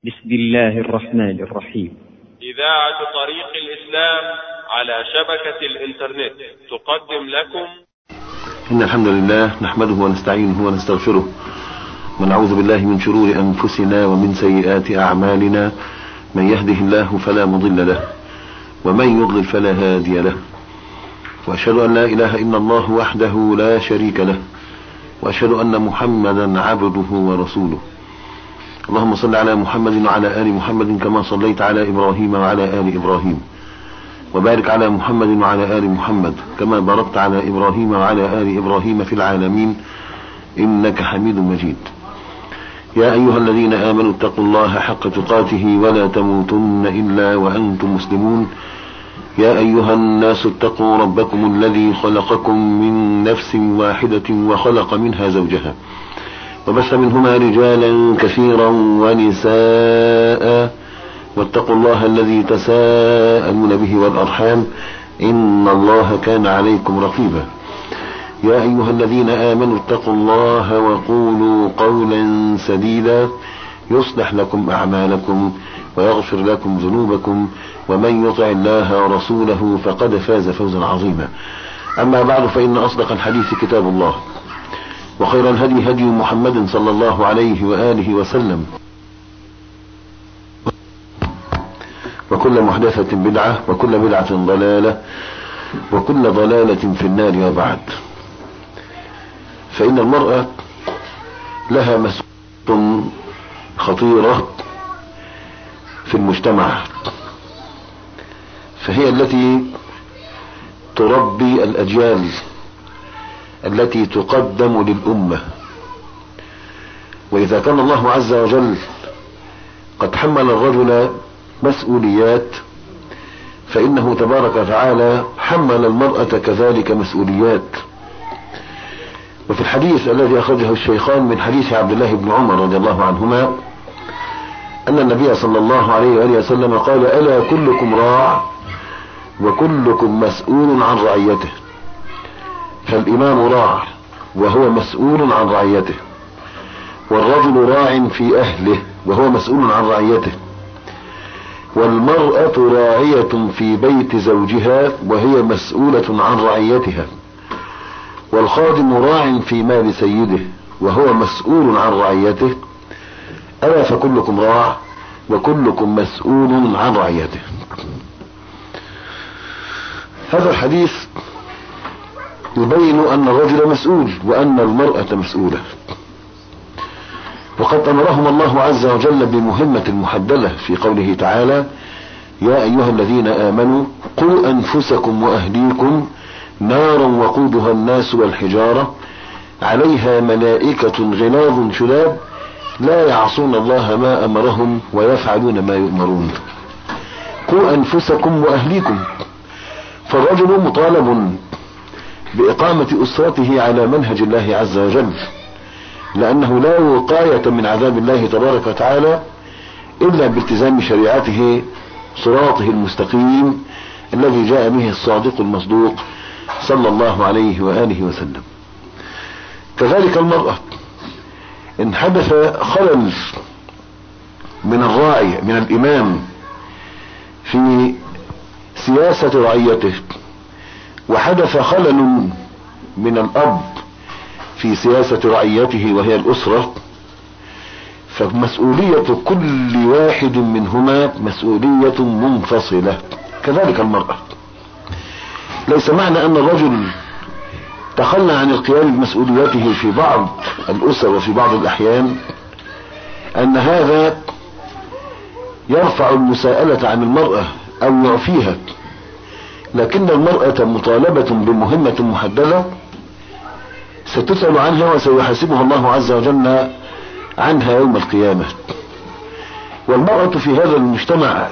بسم الله الرحمن الرحيم. إذاعة طريق الإسلام على شبكة الإنترنت تقدم لكم إن الحمد لله نحمده ونستعينه ونستغفره ونعوذ بالله من شرور أنفسنا ومن سيئات أعمالنا. من يهده الله فلا مضل له ومن يضلل فلا هادي له، وأشهد أن لا إله إلا الله وحده لا شريك له، وأشهد أن محمدا عبده ورسوله. اللهم صل على محمد وعلى آل محمد كما صليت على إبراهيم وعلى آل إبراهيم، وبارك على محمد وعلى آل محمد كما باركت على إبراهيم وعلى آل إبراهيم في العالمين إنك حميد مجيد. يا أيها الذين آمنوا اتقوا الله حق تقاته ولا تموتن إلا وأنتم مسلمون. يا أيها الناس اتقوا ربكم الذي خلقكم من نفس واحدة وخلق منها زوجها وبث منهما رجالا كثيرا ونساء، واتقوا الله الذي تساءلون به والأرحام إن الله كان عليكم رقيبا. يا أيها الذين آمنوا اتقوا الله وقولوا قولا سديدا يصلح لكم أعمالكم ويغفر لكم ذنوبكم، ومن يطع الله ورسوله فقد فاز فوزا عظيما. أما بعد، فإن أصدق الحديث كتاب الله، وخير الهدي هدي محمد صلى الله عليه وآله وسلم، وكل محدثة بدعة وكل بدعة ضلالة وكل ضلالة في النار. وبعد، فإن المرأة لها مسؤولية خطيرة في المجتمع، فهي التي تربي الأجيال التي تقدم للأمة. وإذا كان الله عز وجل قد حمل الرجل مسؤوليات، فإنه تبارك وتعالى حمل المرأة كذلك مسؤوليات. وفي الحديث الذي أخرجه الشيخان من حديث عبد الله بن عمر رضي الله عنهما أن النبي صلى الله عليه وآله وسلم قال: ألا كلكم راع وكلكم مسؤول عن رعيته. فالإمام راع وهو مسؤول عن رعيته، والرجل راع في أهله وهو مسؤول عن رعيته، والمرأة راعية في بيت زوجها وهي مسؤولة عن رعيتها، والخادم راع في مال سيده وهو مسؤول عن رعيته. ألا فكلكم راع وكلكم مسؤول عن رعيته. هذا الحديث يبين أن الرجل مسؤول وأن المرأة مسؤولة، وقد أمرهم الله عز وجل بمهمة محددة في قوله تعالى: يا أيها الذين آمنوا قوا أنفسكم وأهليكم نارا وقودها الناس والحجارة عليها ملائكة غلاظ شداد لا يعصون الله ما أمرهم ويفعلون ما يؤمرون. قوا أنفسكم وأهليكم، فالرجل مطالب بإقامة أسرته على منهج الله عز وجل، لأنه لا وقاية من عذاب الله تبارك وتعالى إلا بالتزام شريعته صراطه المستقيم الذي جاء به الصادق المصدوق صلى الله عليه وآله وسلم. كذلك المرأة، إن حدث خلل من الراعي من الإمام في سياسة رعيته، وحدث خلل من الأب في سياسة رعيته وهي الأسرة، فمسؤولية كل واحد منهما مسؤولية منفصلة. كذلك المرأة، ليس معنى أن الرجل تخلى عن القيام بمسؤولياته في بعض الأسر وفي بعض الأحيان أن هذا يرفع المساءلة عن المرأة أو يعفيها، لكن المرأة مطالبة بمهمة محددة ستسأل عنها وسيحاسبها الله عز وجل عنها يوم القيامة. والمرأة في هذا المجتمع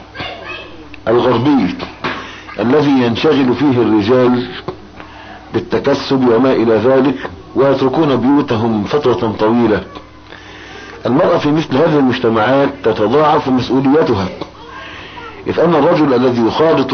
الغربي الذي ينشغل فيه الرجال بالتكسب وما إلى ذلك ويتركون بيوتهم فترة طويلة، المرأة في مثل هذه المجتمعات تتضاعف مسؤولياتها، إذ أن الرجل الذي يخالط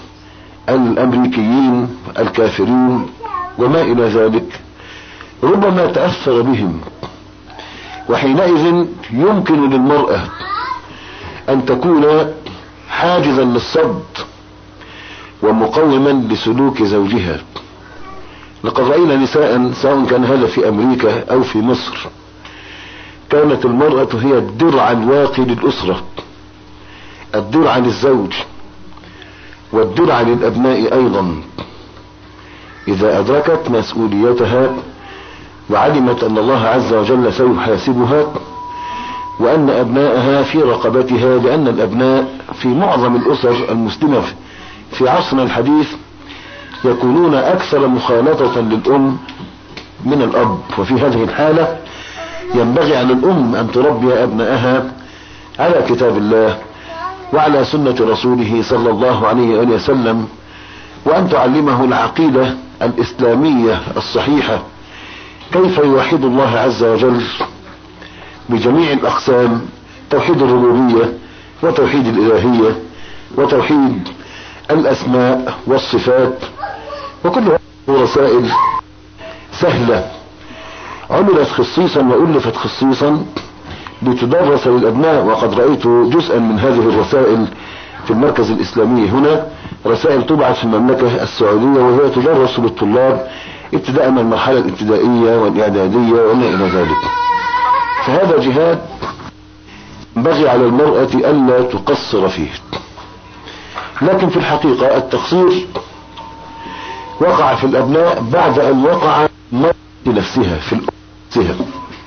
الأمريكيين الكافرين وما إلى ذلك ربما تأثر بهم، وحينئذ يمكن للمرأة أن تكون حاجزا للصد ومقوما لسلوك زوجها. لقد رأينا نساء سواء كان هذا في أمريكا أو في مصر كانت المرأة هي الدرع الواقي للأسرة، الدرع للزوج والدرع للأبناء أيضا، إذا أدركت مسؤوليتها وعلمت أن الله عز وجل سيحاسبها وأن أبناءها في رقبتها، لأن الأبناء في معظم الأسر المسلمة في عصرنا الحديث يكونون أكثر مخالطة للأم من الأب. وفي هذه الحالة ينبغي على الأم أن تربي أبنائها على كتاب الله وعلى سنة رسوله صلى الله عليه وآله وسلم، وأن تعلمه العقيدة الإسلامية الصحيحة، كيف يوحد الله عز وجل بجميع الأقسام، توحيد الربوبية وتوحيد الإلهية وتوحيد الأسماء والصفات. وكل هذه رسائل سهلة عملت خصيصا وألفت خصيصا لتدرس للأبناء، وقد رأيت جزءا من هذه الرسائل في المركز الإسلامي هنا، رسائل تبعث في المملكة السعودية وهي تدرس للطلاب ابتداء من المرحلة الابتدائية والإعدادية وما إلى ذلك. فهذا جهاد ينبغي على المرأة ألا تقصر فيه. لكن في الحقيقة التقصير وقع في الأبناء بعد أن وقع في نفسها في نفسها.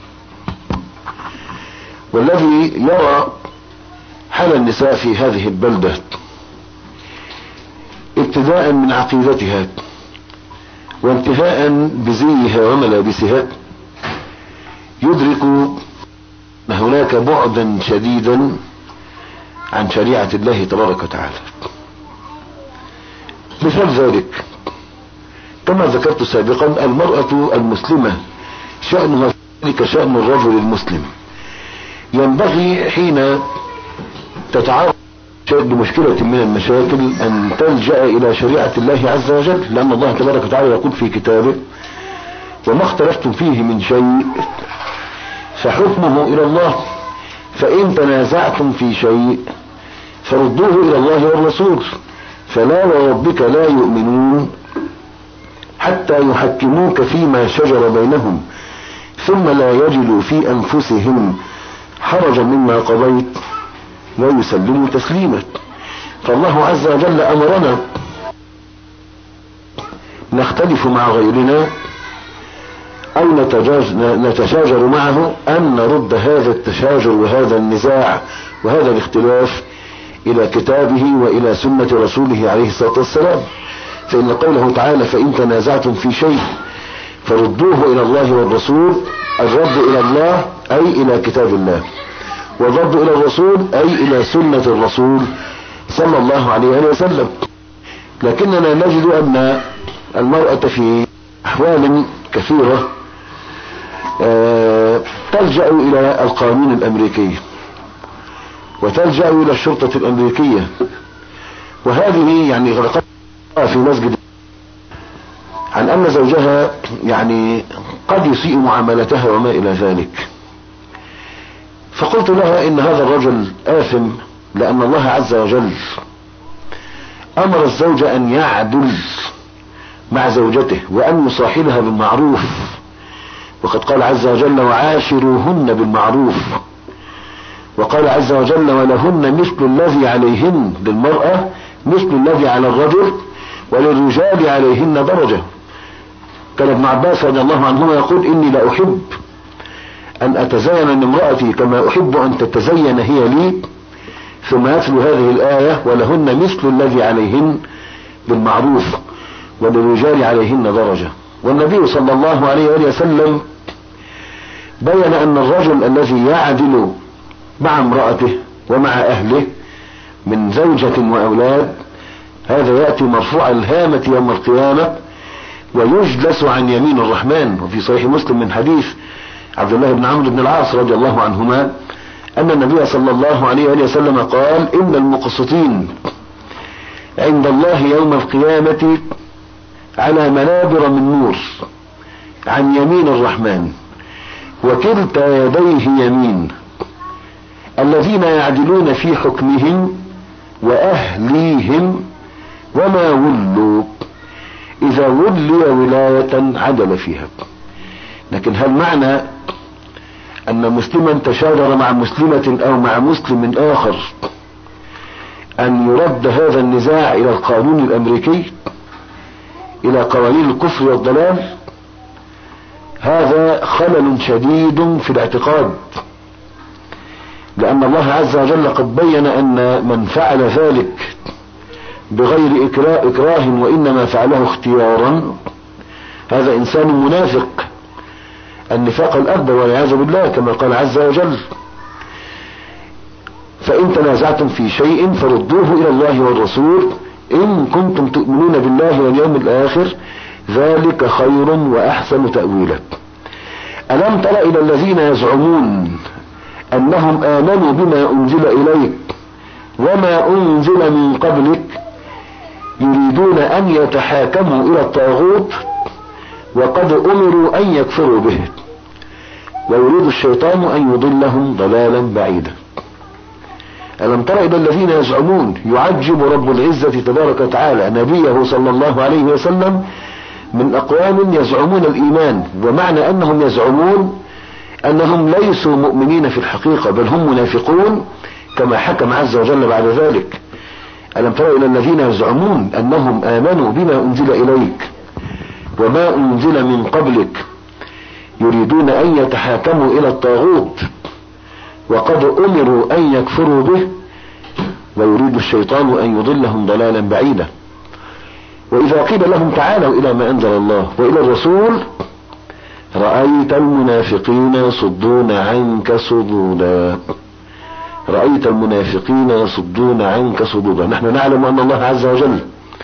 والذي يرى حال النساء في هذه البلدة ابتداء من عقيدتها وانتهاء بزيها وملابسها يدرك أن هناك بعدا شديدا عن شريعة الله تبارك وتعالى. مثال ذلك كما ذكرت سابقا، المرأة المسلمة شأنها كشأن الرجل المسلم. ينبغي حين تتعرض لمشكلة من المشاكل أن تلجأ إلى شريعة الله عز وجل، لأن الله تبارك وتعالى يقول في كتابه: وما اختلفتم فيه من شيء فحكمه إلى الله، فإن تنازعتم في شيء فردوه إلى الله والرسول، فلا وربك لا يؤمنون حتى يحكموك فيما شجر بينهم ثم لا يجدوا في أنفسهم حرجا مما قضيت ويسلموا تسليما. فالله عز وجل أمرنا نختلف مع غيرنا أو نتشاجر معه أن نرد هذا التشاجر وهذا النزاع وهذا الاختلاف إلى كتابه وإلى سنة رسوله عليه الصلاة والسلام. فإن قوله تعالى: فإن تنازعتم في شيء فردوه إلى الله والرسول، الرد إلى الله أي إلى كتاب الله، والرد إلى الرسول أي إلى سنة الرسول صلى الله عليه وسلم. لكننا نجد أن المرأة في أحوال كثيرة تلجأ إلى القانون الأمريكي وتلجأ إلى الشرطة الأمريكية. وهذه يعني غرقت في مسجد عن أن زوجها يعني قد يسيء معاملتها وما إلى ذلك. فقلت لها إن هذا الرجل آثم، لأن الله عز وجل أمر الزوج أن يعدل مع زوجته وأن يصاحبها بالمعروف، وقد قال عز وجل: وعاشروهن بالمعروف. وقال عز وجل: ولهن مثل الذي عليهن، للمرأة مثل الذي على الرجل، وللرجال عليهن درجة. كان ابن عباس رضي الله عنهما يقول: إني لا أحب أن أتزين من امرأتي كما أحب أن تتزين هي لي، ثم يتلو هذه الآية: ولهن مثل الذي عليهن بالمعروف وللرجال عليهن درجة. والنبي صلى الله عليه وسلم بين أن الرجل الذي يعدل مع امرأته ومع أهله من زوجة وأولاد هذا يأتي مرفوع الهامة يوم القيامة ويجلس عن يمين الرحمن. وفي صحيح مسلم من حديث عبد الله بن عمرو بن العاص رضي الله عنهما أن النبي صلى الله عليه وسلم قال: إن المقسطين عند الله يوم القيامة على منابر من نور عن يمين الرحمن وكلتا يديه يمين. الذين يعدلون في حكمهم وأهليهم وما ولوا. إذا ولي ولاية عدل فيها. لكن هل معنى أن مسلما تشاجر مع مسلمة أو مع مسلم آخر أن يرد هذا النزاع إلى القانون الأمريكي، إلى قوانين الكفر والضلال؟ هذا خلل شديد في الاعتقاد، لأن الله عز وجل قد بين أن من فعل ذلك بغير إكراه وإنما فعله اختيارا هذا إنسان منافق، النفاق الأكبر والعياذ بالله، كما قال عز وجل: فإن تنازعتم في شيء فردوه إلى الله والرسول إن كنتم تؤمنون بالله واليوم الآخر ذلك خير وأحسن تأويلا. ألم تر إلى الذين يزعمون أنهم آمنوا بما أنزل إليك وما أنزل من قبلك يريدون أن يتحاكموا إلى الطاغوت وقد أمروا أن يكفروا به ويريد الشيطان أن يضلهم ضلالا بعيدا. ألم تر إلى الذين يزعمون، يعجب رب العزة تبارك وتعالى نبيه صلى الله عليه وسلم من أقوام يزعمون الإيمان، ومعنى أنهم يزعمون أنهم ليسوا مؤمنين في الحقيقة بل هم منافقون، كما حكم عز وجل بعد ذلك: ألم تر إلى الذين يزعمون أنهم آمنوا بما أنزل إليك وما أنزل من قبلك يريدون أن يتحاكموا إلى الطاغوت وقد أمروا أن يكفروا به ويريد الشيطان أن يضلهم ضلالا بعيدا. وإذا قيل لهم تعالوا إلى ما أنزل الله وإلى الرسول رأيت المنافقين يصدون عنك صدودا. رأيت المنافقين يصدون عنك صدودا. نحن نعلم أن الله عز وجل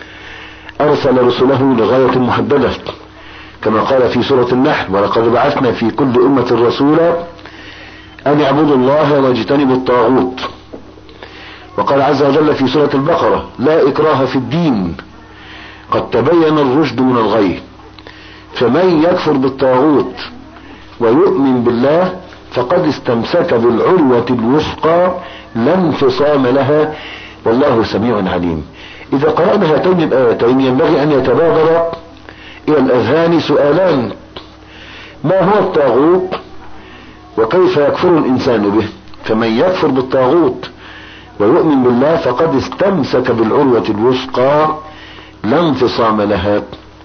أرسل رسله لغاية محددة، كما قال في سورة النحل: ولقد بعثنا في كل أمة رسولا أن يعبدوا الله واجتنبوا الطاغوت. وقال عز وجل في سورة البقرة: لا إكراه في الدين قد تبين الرشد من الغي فمن يكفر بالطاغوت ويؤمن بالله فقد استمسك بالعروة الوثقى لا انفصام لها والله سميع عليم. إذا قرأنا هاتين الآيتين ينبغي أن يتبادر إلى الأذهان سؤالان: ما هو الطاغوت وكيف يكفر الإنسان به؟ فمن يكفر بالطاغوت ويؤمن بالله فقد استمسك بالعروة الوثقى لا انفصام لها.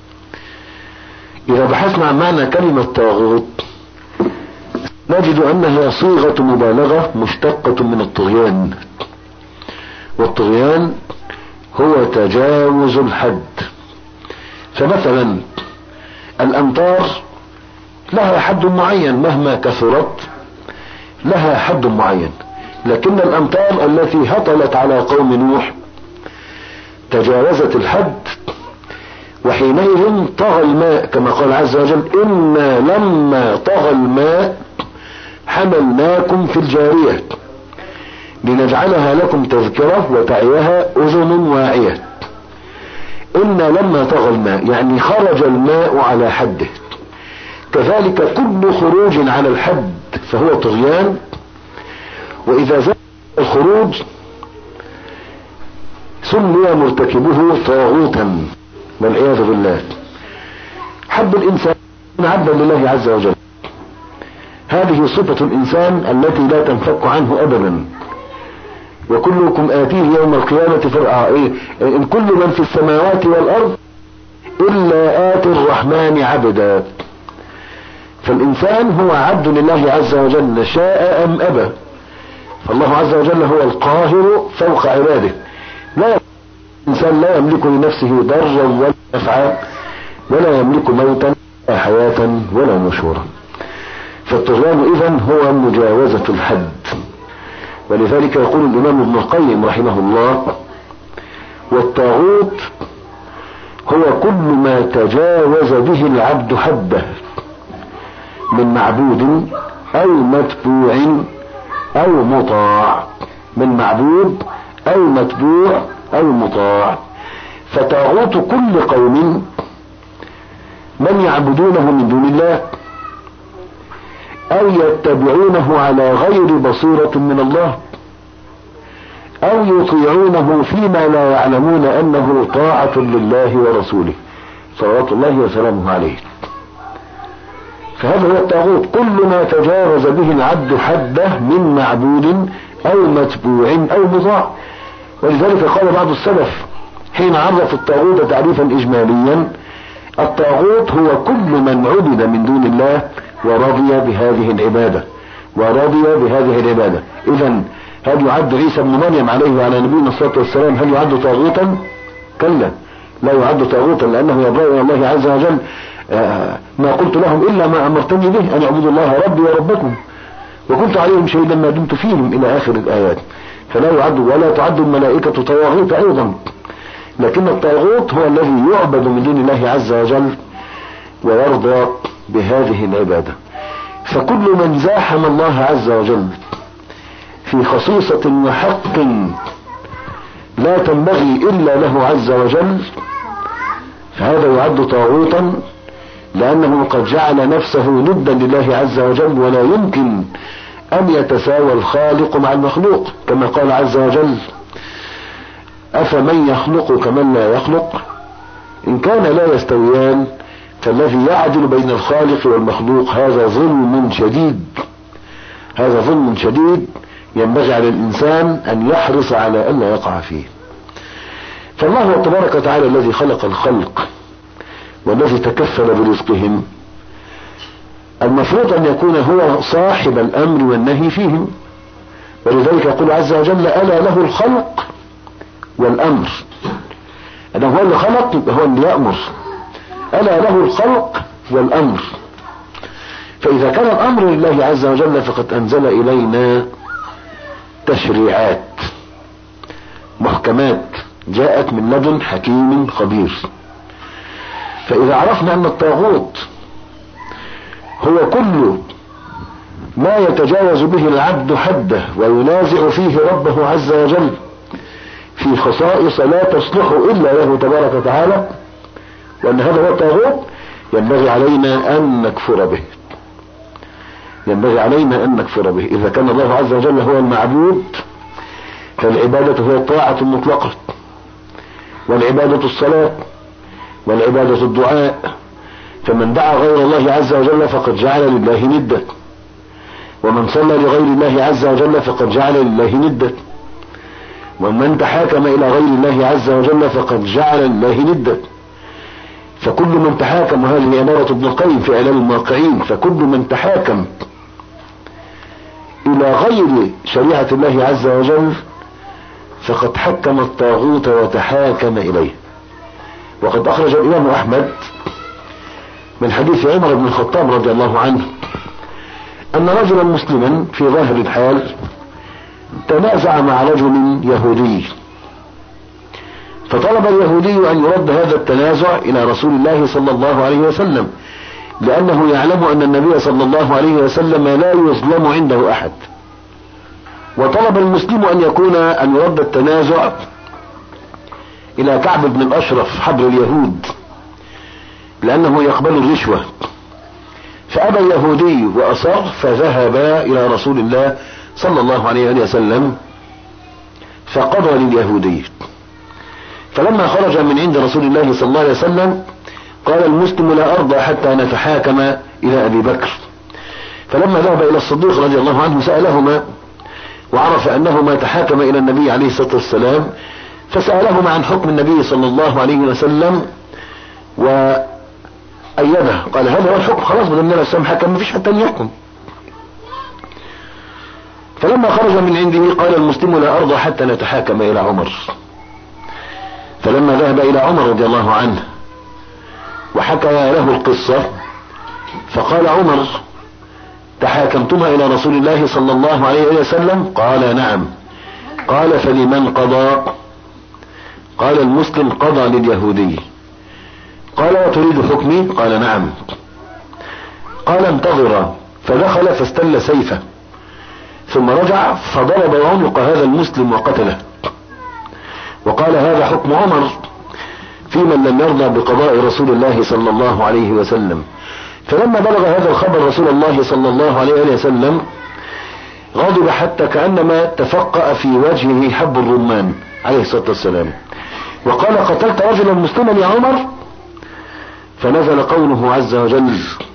إذا بحثنا عن معنى كلمة طاغوت نجد أنها صيغة مبالغة مشتقة من الطغيان، والطغيان هو تجاوز الحد. فمثلا الأمطار لها حد معين، مهما كثرت لها حد معين، لكن الأمطار التي هطلت على قوم نوح تجاوزت الحد، وحينئذ طغى الماء، كما قال عز وجل: إنا لما طغى الماء حملناكم في الجارية لنجعلها لكم تذكرة وتعيها أذن واعية. إنا لما طغى الماء يعني خرج الماء على حده. كذلك كل خروج على الحد فهو طغيان، وإذا زاد الخروج سمي مرتكبه طاغوتا والعياذ بالله. حب الإنسان عبدا لله عز وجل، هذه صفة الإنسان التي لا تنفك عنه أبدا. وكلكم آتيه يوم القيامة فرعا، إن كل من في السماوات والأرض إلا آتي الرحمن عبدا. فالإنسان هو عبد لله عز وجل شاء أم أبى، فالله عز وجل هو القاهر فوق عباده. الإنسان لا يملك لنفسه ضرا ولا نفعا ولا يملك موتا ولا حياة ولا نشورا. فالطغيان إذن هو مجاوزة الحد. ولذلك يقول الإمام ابن القيم رحمه الله: والطاغوت هو كل ما تجاوز به العبد حده من معبود أو متبوع أو مطاع. من معبود أو متبوع أو مطاع. فطاغوت كل قوم من يعبدونه من دون الله، أو يتبعونه على غير بصيرة من الله، أو يطيعونه فيما لا يعلمون أنه طاعة لله ورسوله صلوات الله وسلامه عليه. فهذا هو الطاغوت، كل ما تجاوز به العبد حده من معبود أو متبوع أو مطاع. ولذلك قال بعض السلف حين عرف الطاغوت تعريفا إجماليا: الطاغوت هو كل من عبد من دون الله ورضي بهذه العبادة. إذن هل يعد عيسى بن مريم عليه وعلى نبينا الصلاة والسلام هل يعد طاغوتا؟ كلا، لا يعد طاغوتا، لأنه يبرأ إلى الله عز وجل: ما قلت لهم إلا ما أمرتني به أن اعبدوا الله ربي وربكم وكنت عليهم شهيدا ما دمت فيهم إلى آخر الآيات. فلا يعد، ولا تعد الملائكة طواغيت أيضا، لكن الطاغوت هو الذي يعبد من دون الله عز وجل ويرضى بهذه العبادة. فكل من زاحم الله عز وجل في خصيصة وحق لا تنبغي إلا له عز وجل فهذا يعد طاغوتا، لأنه قد جعل نفسه ندا لله عز وجل، ولا يمكن أن يتساوى الخالق مع المخلوق، كما قال عز وجل: أفمن يخلق كمن لا يخلق إن كان لا يستويان فالذي يعدل بين الخالق والمخلوق هذا ظلم شديد ينبغي على الإنسان أن يحرص على أن لا يقع فيه. فالله تبارك وتعالى الذي خلق الخلق والذي تكفل برزقهم المفروض أن يكون هو صاحب الأمر والنهي فيهم، ولذلك يقول عز وجل: ألا له الخلق والأمر. أنه هو اللي خلق يبقى هو اللي يأمر، ألا له الخلق والأمر. فإذا كان الأمر لله عز وجل فقد أنزل إلينا تشريعات محكمات جاءت من لدن حكيم خبير. فإذا عرفنا أن الطاغوت هو كل ما يتجاوز به العبد حده وينازع فيه ربه عز وجل في خصائص لا تصلح إلا له تبارك وتعالى، وأن هذا هو الطاغوت، ينبغي علينا أن نكفر به. إذا كان الله عز وجل هو المعبود فالعبادة هي الطاعة المطلقة، والعبادة الصلاة، والعبادة الدعاء. فمن دعا غير الله عز وجل فقد جعل لله ندا، ومن صلى لغير الله عز وجل فقد جعل لله ندا، ومن تحاكم إلى غير الله عز وجل فقد جعل لله ندا. فكل من تحاكم، وهذه عبارة ابن القيم في إعلام الموقعين، فكل من تحاكم إلى غير شريعة الله عز وجل فقد حكم الطاغوت وتحاكم إليه. وقد أخرج الإمام أحمد من حديث عمر بن الخطاب رضي الله عنه أن رجلا مسلما في ظاهر الحال تنازع مع رجل يهودي، فطلب اليهودي أن يرد هذا التنازع إلى رسول الله صلى الله عليه وسلم، لأنه يعلم أن النبي صلى الله عليه وسلم لا يظلم عنده أحد. وطلب المسلم أن يرد التنازع إلى كعب بن الأشرف حبر اليهود، لأنه يقبل الرشوة. فأبى اليهودي وأصر، فذهبا إلى رسول الله صلى الله عليه وسلم فقضى لليهودي. فلما خرج من عند رسول الله صلى الله عليه وسلم قال المسلم: لا أرضى حتى نتحاكم إلى أبي بكر. فلما ذهب إلى الصديق رضي الله عنه سألهما، وعرف أنهما تحاكم إلى النبي عليه الصلاة والسلام، فسألهما عن حكم النبي صلى الله عليه وسلم وأيده، قال: هذا هو الحكم، خلاص بدل النبي السلام حكم، مفيش حتى يحكم. فلما خرج من عنده قال المسلم: لا أرضى حتى نتحاكم إلى عمر. فلما ذهب إلى عمر رضي الله عنه وحكى له القصة فقال عمر: تحاكمتما إلى رسول الله صلى الله عليه وسلم؟ قال: نعم. قال: فلمن قضى؟ قال المسلم: قضى لليهودي. قال: وتريد حكمي؟ قال: نعم. قال: انتظرا. فدخل فاستل سيفه ثم رجع فضرب عنق هذا المسلم وقتله، وقال: هذا حكم عمر في من لم يرضى بقضاء رسول الله صلى الله عليه وسلم. فلما بلغ هذا الخبر رسول الله صلى الله عليه وسلم غضب حتى كأنما تفقأ في وجهه حب الرمان عليه الصلاة والسلام، وقال: قتلت رجلا مسلما يا عمر؟ فنزل قوله عز وجل: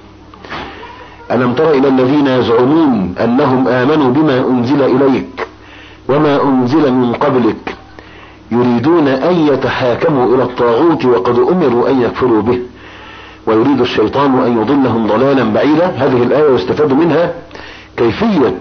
ألم تر إلى الذين يزعمون أنهم آمنوا بما أنزل إليك وما أنزل من قبلك يريدون أن يتحاكموا إلى الطاغوت وقد أمروا أن يكفروا به ويريد الشيطان أن يضلهم ضلالا بعيدا. هذه الآية يستفاد منها كيفية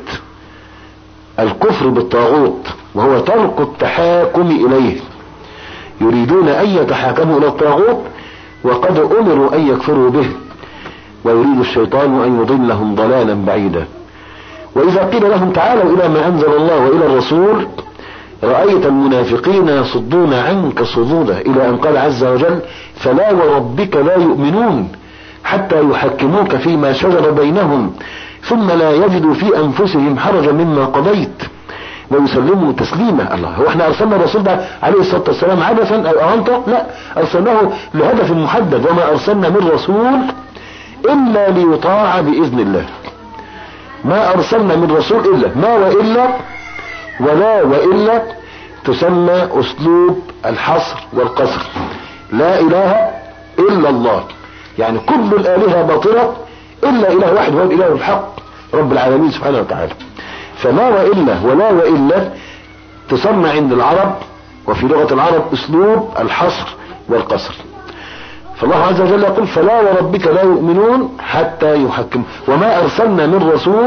الكفر بالطاغوت، وهو ترك التحاكم إليه. يريدون أن يتحاكموا إلى الطاغوت وقد أمروا أن يكفروا به ويريد الشيطان أن يضلهم ضلالا بعيدا. وإذا قيل لهم تعالوا إلى ما أنزل الله وإلى الرسول رأيت المنافقين يصدون عنك صدودا، إلى أن قال عز وجل: فلا وربك لا يؤمنون حتى يحكموك فيما شجر بينهم ثم لا يجدوا في أنفسهم حرجا مما قضيت ويسلموا تسليما. الله، هو احنا أرسلنا الرسول ده عليه الصلاة والسلام عبثا أو أعنطا؟ لا، أرسلناه لهدف محدد، وما أرسلنا من رسول إلا ليطاع بإذن الله. ما أرسلنا من رسول إلا ما وإلا ولا وإلا تسمى أسلوب الحصر والقصر. لا إله إلا الله، يعني كل الآلهة باطلة إلا إله واحد، هو الإله الحق رب العالمين سبحانه وتعالى. فما وإلا ولا وإلا تسمى عند العرب وفي لغة العرب أسلوب الحصر والقصر. فالله عز وجل يقول: فلا وربك لا يؤمنون حتى يحكم، وما أرسلنا من رسول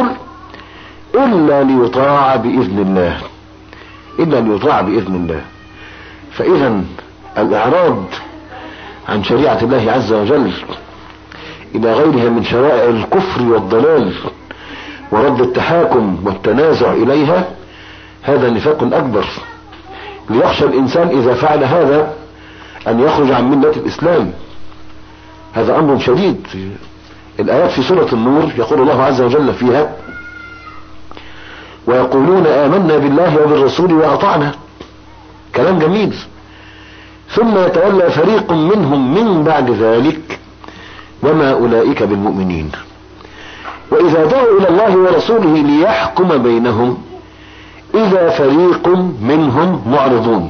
إلا ليطاع بإذن الله، إلا ليطاع بإذن الله. فإذا الإعراض عن شريعة الله عز وجل إلى غيرها من شرائع الكفر والضلال ورد التحاكم والتنازع إليها، هذا نفاق أكبر. ليخشى الإنسان إذا فعل هذا أن يخرج عن ملة الإسلام. هذا أمر شديد. الآيات في سورة النور يقول الله عز وجل فيها: ويقولون آمنا بالله وبالرسول وأطعنا. كلام جميل. ثم يتولى فريق منهم من بعد ذلك وما أولئك بالمؤمنين. وإذا دعوا إلى الله ورسوله ليحكم بينهم إذا فريق منهم معرضون،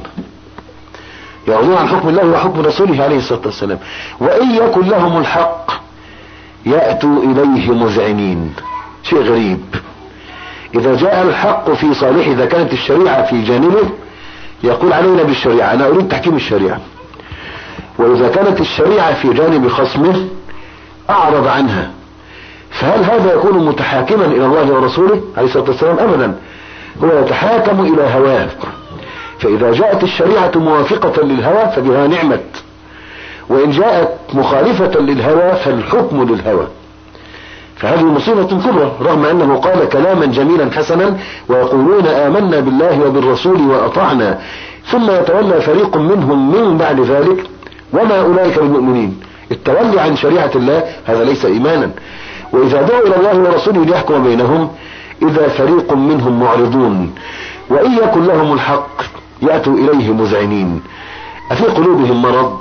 يعرضون عن حكم الله وحكم رسوله عليه الصلاة والسلام. وإن يكن لهم الحق يأتوا إليه مذعنين. شيء غريب، إذا جاء الحق في صالحه، إذا كانت الشريعة في جانبه يقول علينا بالشريعة، أنا أريد تحكيم الشريعة. وإذا كانت الشريعة في جانب خصمه أعرض عنها. فهل هذا يكون متحاكما إلى الله ورسوله عليه الصلاة والسلام؟ أبدا، هو يتحاكم إلى هواه. فإذا جاءت الشريعة موافقة للهوى فبها نعمت، وإن جاءت مخالفة للهوى فالحكم للهوى. فهذه مصيبة كبرى، رغم أنه قال كلاما جميلا حسنا: ويقولون آمنا بالله وبالرسول وأطعنا ثم يتولى فريق منهم من بعد ذلك وما أولئك بالمؤمنين. التولي عن شريعة الله هذا ليس إيمانا. وإذا دعوا إلى الله ورسوله ليحكم بينهم إذا فريق منهم معرضون وإن يكن لهم الحق يأتوا إليه مذعنين. أفي قلوبهم مرض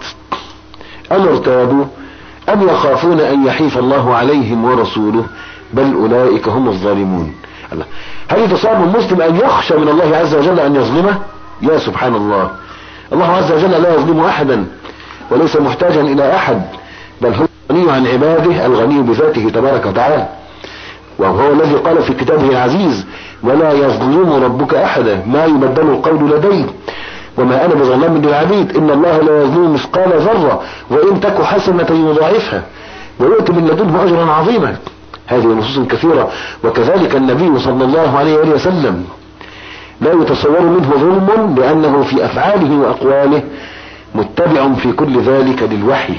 أم ارتابوا أم يخافون أن يحيف الله عليهم ورسوله بل أولئك هم الظالمون. الله، هل يتصاب المسلم أن يخشى من الله عز وجل أن يظلمه؟ يا سبحان الله، الله عز وجل لا يظلم أحدا وليس محتاجا إلى أحد، بل هو الغني عن عباده، الغني بذاته تبارك وتعالى. وهو الذي قال في كتابه العزيز: ولا يظلم ربك أحدا ما يبدل القول لديه وما أنا بظلام للعبيد إن الله لا يظلم مثقال ذرة وإن تك حسنة يضاعفها ويؤتي من لدنه أجرا عظيما. هذه نصوص كثيرة. وكذلك النبي صلى الله عليه وسلم لا يتصور منه ظلم لأنه في أفعاله وأقواله متبع في كل ذلك للوحي.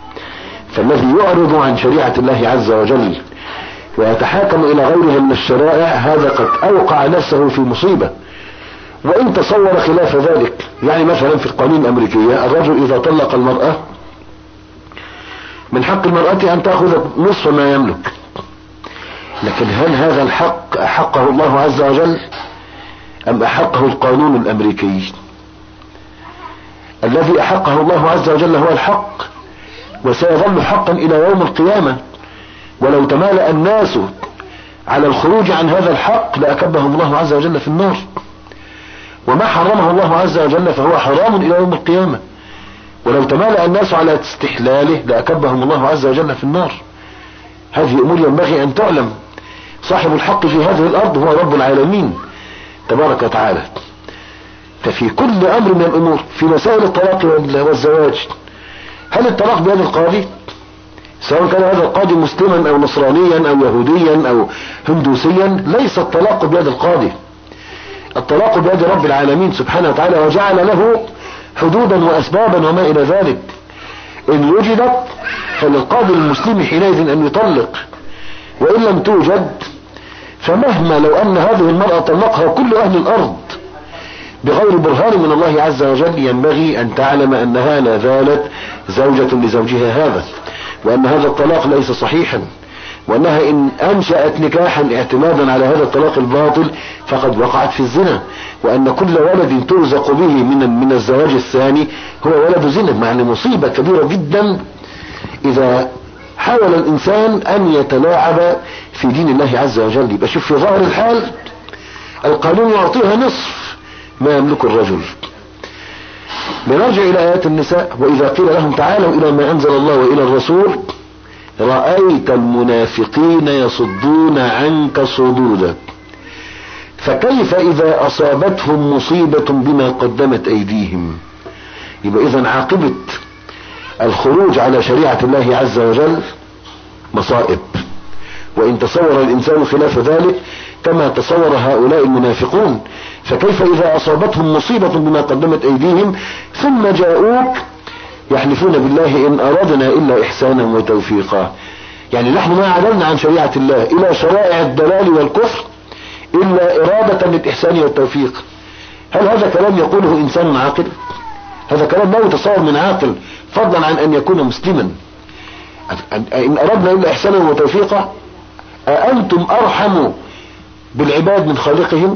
فالذي يعرض عن شريعة الله عز وجل ويتحاكم إلى غيرها من الشرائع هذا قد أوقع نفسه في مصيبة. وإن تصور خلاف ذلك، يعني مثلا في القوانين الأمريكية الرجل إذا طلق المرأة من حق المرأة أن تأخذ نصف ما يملك. لكن هل هذا الحق أحقه الله عز وجل أم أحقه القانون الأمريكي؟ الذي أحقه الله عز وجل هو الحق وسيظل حقا إلى يوم القيامة. ولو تمالأ الناس على الخروج عن هذا الحق لأكبهم الله عز وجل في النار، وما حرمه الله عز وجل فهو حرام إلى يوم القيامة. ولو تمالأ الناس على استحلاله لأكبهم الله عز وجل في النار. هذه أمور ينبغي أن تعلم. صاحب الحق في هذه الأرض هو رب العالمين تبارك وتعالى. ففي كل أمر من الأمور، في مسائل الطلاق والزواج، هل الطلاق بيد القاضي؟ سواء كان هذا القاضي مسلما أو نصرانيا أو يهوديا أو هندوسيا، ليس الطلاق بيد القاضي. الطلاق بيد رب العالمين سبحانه وتعالى، وجعل له حدودا وأسبابا وما إلى ذلك. إن وجدت فللقاضي المسلم حينئذ أن يطلق، وإن لم توجد فمهما لو أن هذه المرأة طلقها كل أهل الأرض بغير برهان من الله عز وجل، ينبغي أن تعلم أنها لا زالت زوجة لزوجها هذا، وأن هذا الطلاق ليس صحيحا، وأنها إن أنشأت نكاحا اعتمادا على هذا الطلاق الباطل فقد وقعت في الزنا، وأن كل ولد ترزق به من الزواج الثاني هو ولد زنا. يعني مصيبة كبيرة جدا إذا حاول الإنسان أن يتلاعب في دين الله عز وجل. يبقى شوف في ظاهر الحال القانون يعطيها نصف ما يملك الرجل. لنرجع إلى آيات النساء. وإذا قيل لهم تعالوا إلى ما أنزل الله وإلى الرسول رأيت المنافقين يصدون عنك صدودا فكيف إذا أصابتهم مصيبة بما قدمت أيديهم. يبقى إذن عاقبة الخروج على شريعة الله عز وجل مصائب، وإن تصور الإنسان خلاف ذلك كما تصور هؤلاء المنافقون. فكيف إذا أصابتهم مصيبة بما قدمت أيديهم ثم جاءوك يحلفون بالله إن أردنا إلا إحسانا وتوفيقا. يعني نحن ما عدلنا عن شريعة الله إلى شرائع الضلال والكفر إلا إرادة للإحسان والتوفيق. هل هذا كلام يقوله إنسان عاقل؟ هذا كلام لا يتصور من عاقل، فضلا عن أن يكون مسلما. إن أردنا إلا إحسانا وتوفيقا. أأنتم أرحم بالعباد من خالقهم؟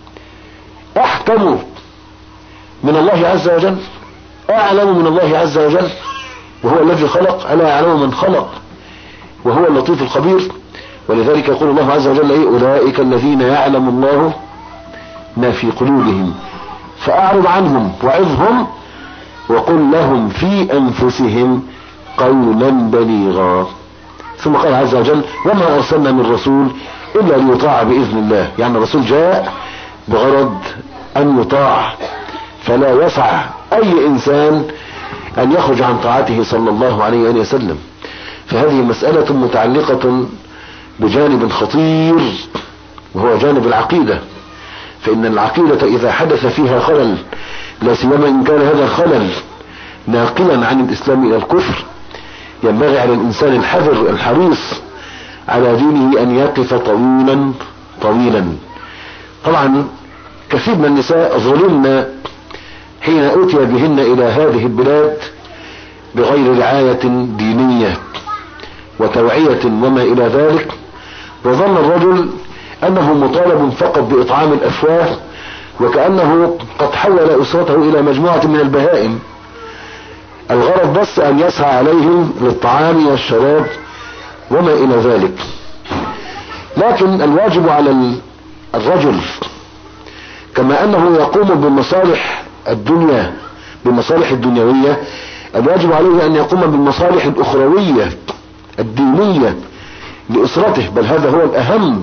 أحكم من الله عز وجل؟ أعلم من الله عز وجل؟ وهو الذي خلق، ألا يعلم من خلق وهو اللطيف الخبير. ولذلك يقول الله عز وجل أولئك الذين يعلم الله ما في قلوبهم فأعرض عنهم وعظهم وقل لهم في أنفسهم قولا بليغا. ثم قال عز وجل وما أرسلنا من رسول إلا ليطاع بإذن الله. يعني الرسول جاء بغرض أن يطاع، فلا يسع أي إنسان أن يخرج عن طاعته صلى الله عليه وسلم. فهذه مسألة متعلقة بجانب خطير وهو جانب العقيدة. فإن العقيدة إذا حدث فيها خلل، لا سيما إن كان هذا الخلل ناقلا عن الإسلام إلى الكفر، ينبغي على الإنسان الحذر الحريص على دينه أن يقف طويلا طويلا. طبعا كثير من النساء ظلمن حين أتي بهن إلى هذه البلاد بغير رعاية دينية وتوعية وما إلى ذلك، وظن الرجل أنه مطالب فقط بإطعام الأفواه، وكأنه قد حول أسرته إلى مجموعة من البهائم، الغرض بس أن يسعى عليهم للطعام والشراب وما إلى ذلك. لكن الواجب على الرجل كما أنه يقوم بمصالح الدنيا بمصالح الدنيوية، الواجب عليه أن يقوم بالمصالح الأخروية الدينية لأسرته، بل هذا هو الأهم.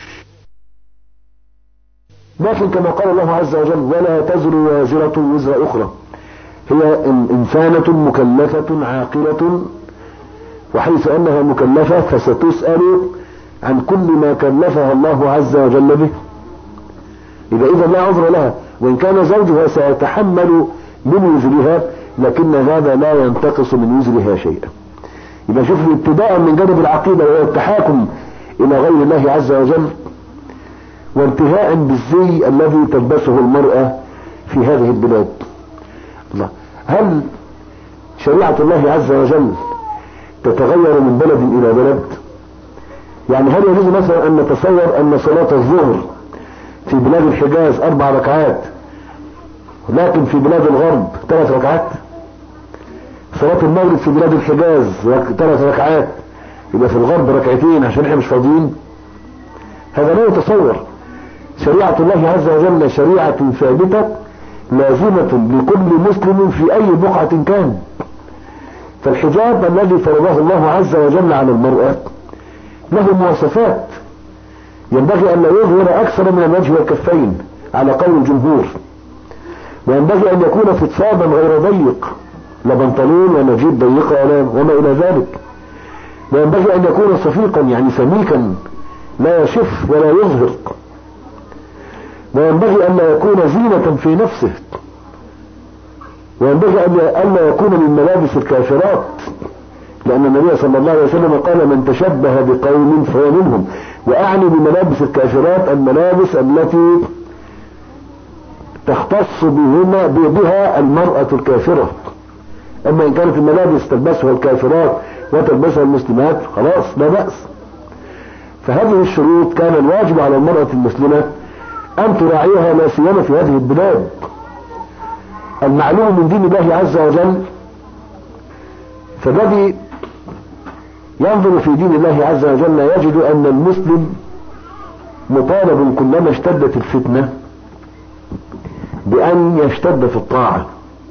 لكن كما قال الله عز وجل ولا تزر وازرة وزر أخرى، هي إنسانة مكلفة عاقلة، وحيث أنها مكلفة فستسأل عن كل ما كلفها الله عز وجل به. إذا لا عذر لها، وإن كان زوجها سيتحمل من وزرها لكن هذا لا ينتقص من وزرها شيئا. يبقى شوف ابتداء من جانب العقيدة وهو التحاكم إلى غير الله عز وجل، وانتهاء بالزي الذي تلبسه المرأة في هذه البلاد. الله، هل شريعة الله عز وجل تتغير من بلد إلى بلد؟ يعني هل يجوز مثلا أن نتصور أن صلاة الظهر في بلاد الحجاز 4 ركعات لكن في بلاد الغرب 3 ركعات؟ صلاة المغرب في بلاد الحجاز 3 ركعات يبقى في الغرب ركعتين عشان احنا مش فاضيين؟ هذا لا يتصور. شريعة الله عز وجل شريعة ثابتة لازمة لكل مسلم في اي بقعة كان. فالحجاب الذي فرضه الله عز وجل على المرأة له مواصفات، ينبغي ان لا يظهر اكثر من الوجه والكفين على قول الجمهور، وينبغي ان يكون فضفاضا غير ضيق، لا بنطلون ولا جيب ضيقة وما الى ذلك، وينبغي ان يكون صفيقا يعني سميكا لا يشف ولا يظهر، وينبغي ان لا يكون زينة في نفسه، وينبغي ان لا يكون من ملابس الكافرات، لان النبي صلى الله عليه وسلم قال من تشبه بقوم فهو منهم. واعني بملابس الكافرات الملابس التي تختص بها المرأة الكافرة. اما ان كانت الملابس تلبسها الكافرات وتلبسها المسلمات خلاص لا بأس. فهذه الشروط كان الواجب على المرأة المسلمة ان تراعيها لا سيما في هذه البلاد. المعلوم من دين الله عز وجل، فالذي ينظر في دين الله عز وجل يجد ان المسلم مطالب كلما اشتدت الفتنة بان يشتد في الطاعة،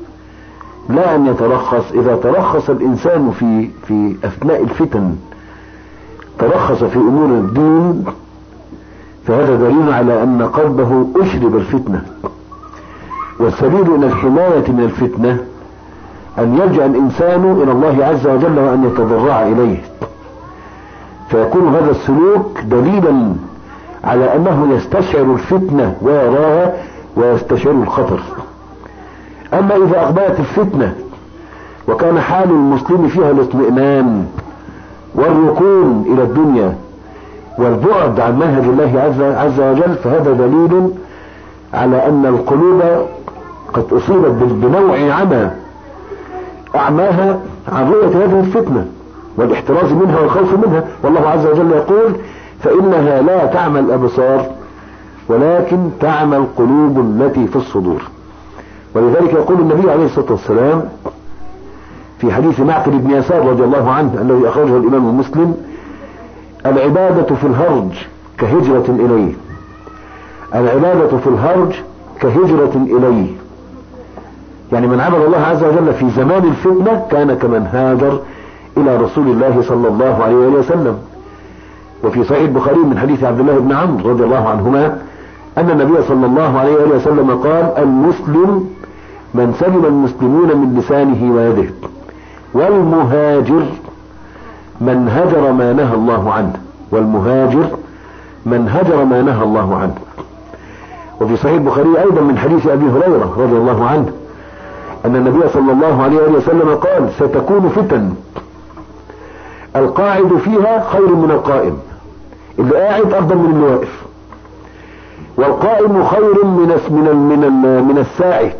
لا ان يترخص. اذا ترخص الانسان في اثناء الفتن ترخص في امور الدين فهذا دليل على ان قلبه اشرب الفتنة. والسبيل الى الحماية من الفتنة ان يلجأ الانسان الى الله عز وجل وان يتضرع اليه، فيكون هذا السلوك دليلا على انه يستشعر الفتنة ويراها ويستشعر الخطر. اما اذا اقبلت الفتنة وكان حال المسلم فيها الاطمئنان والركون الى الدنيا والبعد عن منهج الله عز وجل فهذا دليل على ان القلوب قد اصيبت بنوع عمى اعماها عن رؤية هذه الفتنة والاحتراز منها والخوف منها. والله عز وجل يقول فانها لا تعمى الابصار ولكن تعمى القلوب التي في الصدور. ولذلك يقول النبي عليه الصلاة والسلام في حديث معقل بن يسار رضي الله عنه الذي اخرجه الامام مسلم: العبادة في الهرج كهجرة اليه. العبادة في الهرج كهجرة اليه، يعني من عبد الله عز وجل في زمان الفتنة كان كمن هاجر الى رسول الله صلى الله عليه وسلم. وفي صحيح البخاري من حديث عبد الله بن عمرو رضي الله عنهما ان النبي صلى الله عليه وسلم قال: المسلم من سلم المسلمون من لسانه ويده، والمهاجر من هجر ما نهى الله عنه. والمهاجر من هجر ما نهى الله عنه. وفي صحيح البخاري ايضا من حديث ابي هريرة رضي الله عنه ان النبي صلى الله عليه وسلم قال: ستكون فتن القاعد فيها خير من القائم، اللي قاعد افضل من اللي واقف، والقائم خير من الساعي،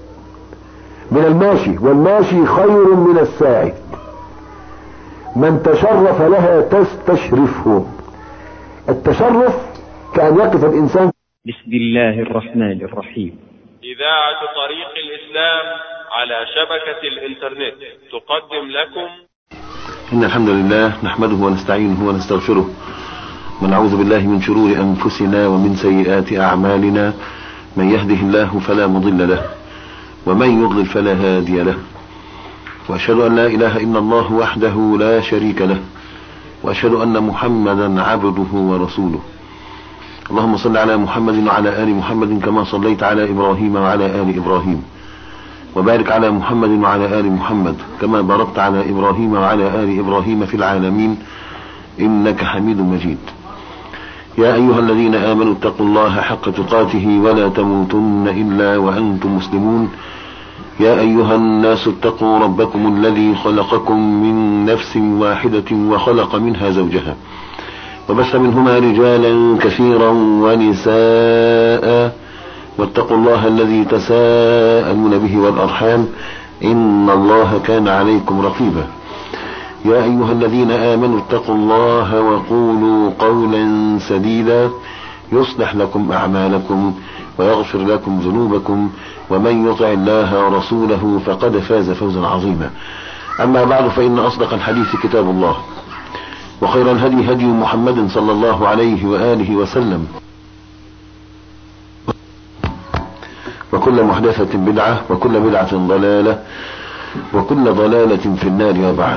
من الماشي، والماشي خير من الساعي. من تشرف لها تستشرفه. التشرف كأن يقف الإنسان. بسم الله الرحمن الرحيم. إذاعة طريق الإسلام على شبكة الإنترنت تقدم لكم إن الحمد لله نحمده ونستعينه ونستغفره ونعوذ بالله من شرور أنفسنا ومن سيئات أعمالنا. من يهده الله فلا مضل له ومن يضلل فلا هادي له، وأشهد أن لا إله إلا الله وحده لا شريك له، وأشهد أن محمدا عبده ورسوله. اللهم صل على محمد وعلى آل محمد كما صليت على إبراهيم وعلى آل إبراهيم، وبارك على محمد وعلى آل محمد كما باركت على إبراهيم وعلى آل إبراهيم في العالمين إنك حميد مجيد. يا أيها الذين آمنوا اتقوا الله حق تقاته ولا تموتن إلا وأنتم مسلمون. يا أيها الناس اتقوا ربكم الذي خلقكم من نفس واحدة وخلق منها زوجها وبث منهما رجالا كثيرا ونساء، واتقوا الله الذي تساءلون به والأرحام إن الله كان عليكم رقيبا. يا أيها الذين آمنوا اتقوا الله وقولوا قولا سديدا يصلح لكم أعمالكم ويغفر لكم ذنوبكم، ومن يطع الله ورسوله فقد فاز فوزا عظيما. أما بعد، فإن أصدق الحديث كتاب الله، وخير الهدي هدي محمد صلى الله عليه وآله وسلم، وكل محدثة بدعة، وكل بدعة ضلالة، وكل ضلالة في النار. وبعد،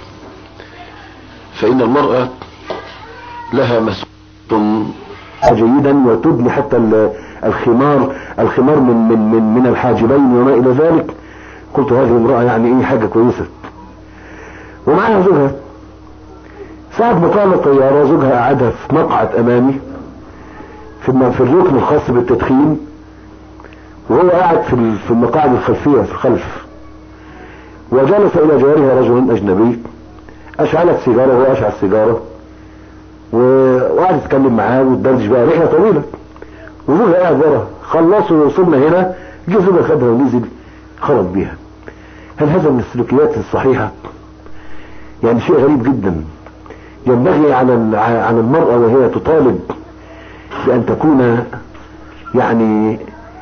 فإن المرأة لها مسؤولية جيدا، وتبني حتى الخمار من الحاجبين وما إلى ذلك. قلت هذه امرأة يعني ايه، حاجة كويسة. ومعها زوجها، ساعة ما طال الطيارة زوجها قعدها في مقعد امامي في الركن الخاص بالتدخين، وهو قاعد في المقاعد الخلفية في الخلف. وجلس الى جوارها رجل اجنبي، اشعلت سيجارة وهو اشعل سيجارة، وقعد يتكلم معاه وتدردش بقى رحلة طويلة. وزوجها قاعد ورا. خلصوا ووصلنا هنا، جه زوجها خدها ونزل خرج بيها. هل هذا من السلوكيات الصحيحة؟ يعني شيء غريب جدا. ينبغي على المرأة وهي تطالب بأن تكون يعني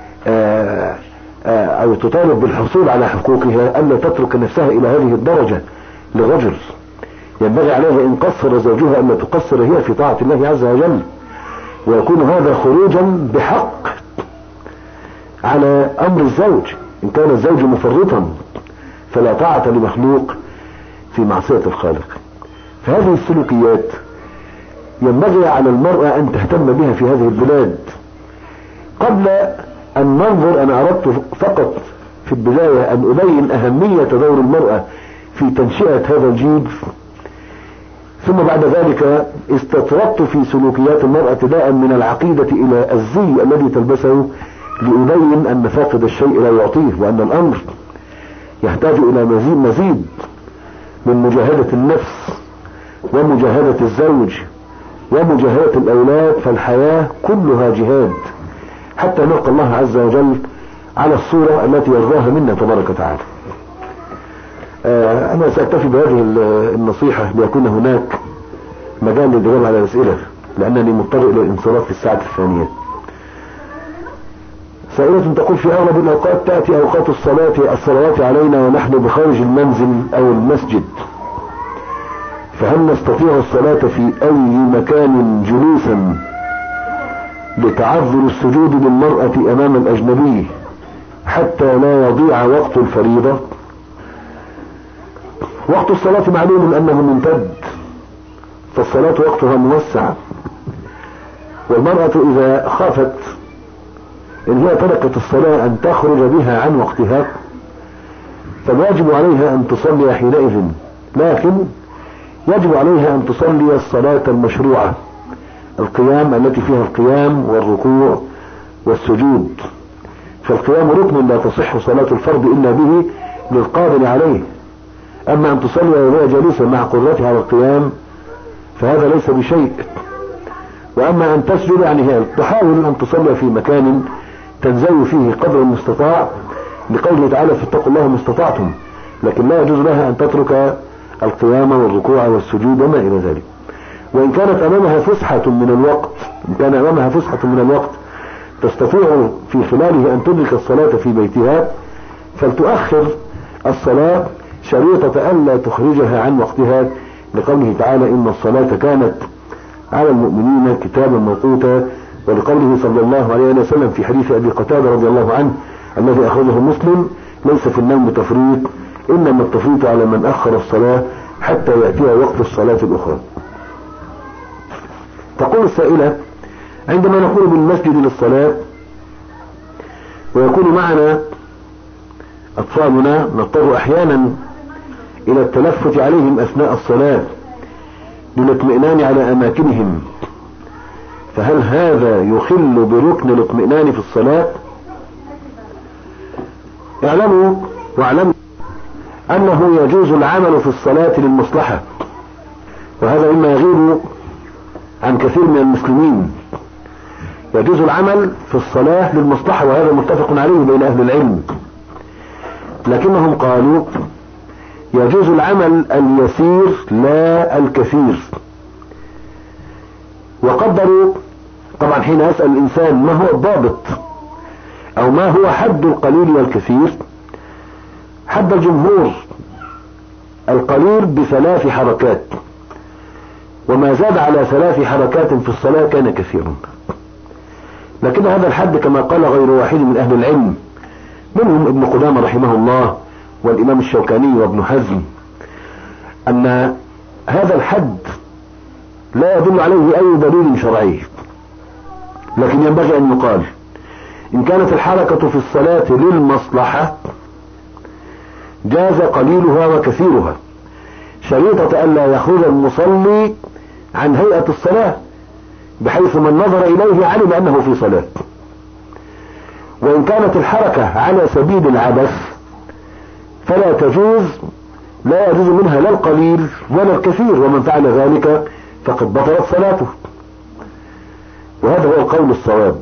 أو تطالب بالحصول على حقوقها، ألا تترك نفسها إلى هذه الدرجة للرجل. ينبغي عليها إن قصر زوجها أن تقصر هي في طاعة الله عز وجل، ويكون هذا خروجا بحق على أمر الزوج. إن كان الزوج مفرطا فلا طاعة لمخلوق في معصية الخالق. فهذه السلوكيات ينبغي على المرأة أن تهتم بها في هذه البلاد. قبل أن ننظر، أنا أردت فقط في البداية أن أبين أهمية دور المرأة في تنشئة هذا الجيل، ثم بعد ذلك استطردت في سلوكيات المرأة ابتداء من العقيدة إلى الزي الذي تلبسه، لأبين أن فاقد الشيء لا يعطيه، وأن الأمر يحتاج إلى مزيد من مجاهدة النفس ومجاهدة الزوج ومجاهدة الأولاد. فالحياة كلها جهاد حتى نلقى الله عز وجل على الصورة التي يرضاها منا تبارك وتعالى. أنا سأكتفي بهذه النصيحة ليكون هناك مجال للجواب على الأسئلة، لأنني مضطر إلى الانصراف في الساعة الثانية. سائلة تقول: في أغلب الأوقات تأتي أوقات الصلوات علينا ونحن بخارج المنزل أو المسجد، فهل نستطيع الصلاة في أي مكان جلوسا لتعذر السجود للمرأة أمام الأجنبي حتى لا يضيع وقت الفريضة؟ وقت الصلاة معلوم أنه ممتد، فالصلاة وقتها موسع، والمرأة إذا خافت إن هي تركت الصلاة أن تخرج بها عن وقتها فالواجب عليها أن تصلي حينئذ، لكن يجب عليها أن تصلي الصلاة المشروعة، القيام التي فيها القيام والركوع والسجود. فالقيام ركن لا تصح صلاة الفرض إلا به للقادر عليه. أما أن تصلي وهي جالسة مع قدرتها على القيام فهذا ليس بشيء. وأما أن تسجد يعني هي تحاول أن تصلي في مكان تنزوي فيه قدر المستطاع، لقوله تعالى: فاتقوا الله ما استطعتم. لكن لا يجوز لها أن تترك القيام والركوع والسجود وما إلى ذلك. وإن كانت أمامها فسحة من الوقت تستطيع في خلاله أن تدرك الصلاة في بيتها فلتؤخر الصلاة شريطة ألا تخرجها عن وقتها، لقوله تعالى: إن الصلاة كانت على المؤمنين كتابا موقوتا، ولقوله صلى الله عليه وسلم في حديث أبي قتادة رضي الله عنه الذي أخرجه مسلم: ليس في النوم تفريط، إنما التفريط على من أخر الصلاة حتى يأتي وقت الصلاة الأخرى. تقول السائلة: عندما نكون بالمسجد للصلاة ويكون معنا أطفالنا نضطر أحيانا إلى التلفت عليهم أثناء الصلاة للاطمئنان على أماكنهم، فهل هذا يخل بركن الاطمئنان في الصلاة؟ اعلموا أنه يجوز العمل في الصلاة للمصلحة، وهذا مما يغيب عن كثير من المسلمين. يجوز العمل في الصلاة للمصلحة، وهذا متفق عليه بين أهل العلم، لكنهم قالوا يجوز العمل اليسير لا الكثير. وقدروا طبعا حين يسأل الإنسان ما هو الضابط أو ما هو حد القليل والكثير، حد الجمهور القليل ب3 حركات، وما زاد على 3 حركات في الصلاة كان كثيرا. لكن هذا الحد كما قال غير واحد من أهل العلم منهم ابن قدامة رحمه الله والإمام الشوكاني وابن حزم أن هذا الحد لا يدل عليه أي دليل شرعي، لكن ينبغي أن يقال إن كانت الحركة في الصلاة للمصلحة جاز قليلها وكثيرها، شريطة ألا يخرج المصلي عن هيئة الصلاة بحيث من نظر إليه علم أنه في صلاة. وإن كانت الحركة على سبيل العبث فلا تجوز، لا يجوز منها لا القليل ولا الكثير، ومن فعل ذلك فقد بطلت صلاته. وهذا هو القول الصواب.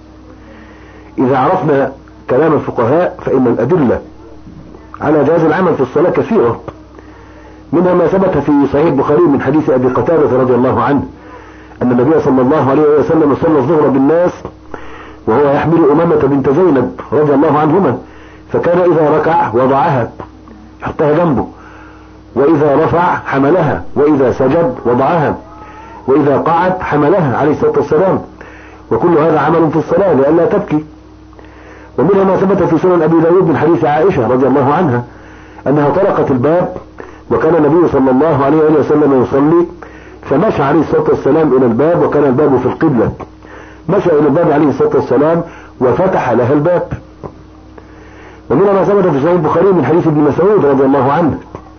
إذا عرفنا كلام الفقهاء فإن الأدلة على جواز العمل في الصلاة كثيرة، منها ما ثبت في صحيح البخاري من حديث أبي قتادة رضي الله عنه أن النبي صلى الله عليه وسلم صلى الظهر بالناس وهو يحمل أمامة بنت زينب رضي الله عنهما، فكان إذا ركع وضعها حطها جنبه، وإذا رفع حملها، وإذا سجد وضعها، وإذا قعد حملها عليه الصلاة والسلام، وكل هذا عمل في الصلاة لئلا تبكي. ومنها ما ثبت في سنن أبي داود من حديث عائشة رضي الله عنها أنها طرقت الباب وكان النبي صلى الله عليه وسلم يصلي، فمشى عليه الصلاة والسلام إلى الباب وكان الباب في القبلة، مشى إلى الباب عليه الصلاة والسلام وفتح لها الباب. ومنها ما ثبت في صحيح البخاري من حديث ابن مسعود رضي الله عنه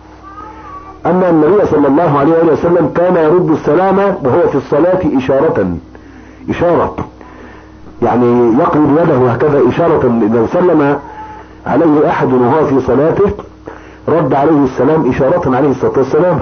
أن النبي صلى الله عليه وسلم كان يرد السلام وهو في الصلاة إشارة يعني يقلب يده هكذا إشارة، لو سلم عليه أحد وهو في صلاته رد عليه السلام إشارة عليه الصلاة والسلام.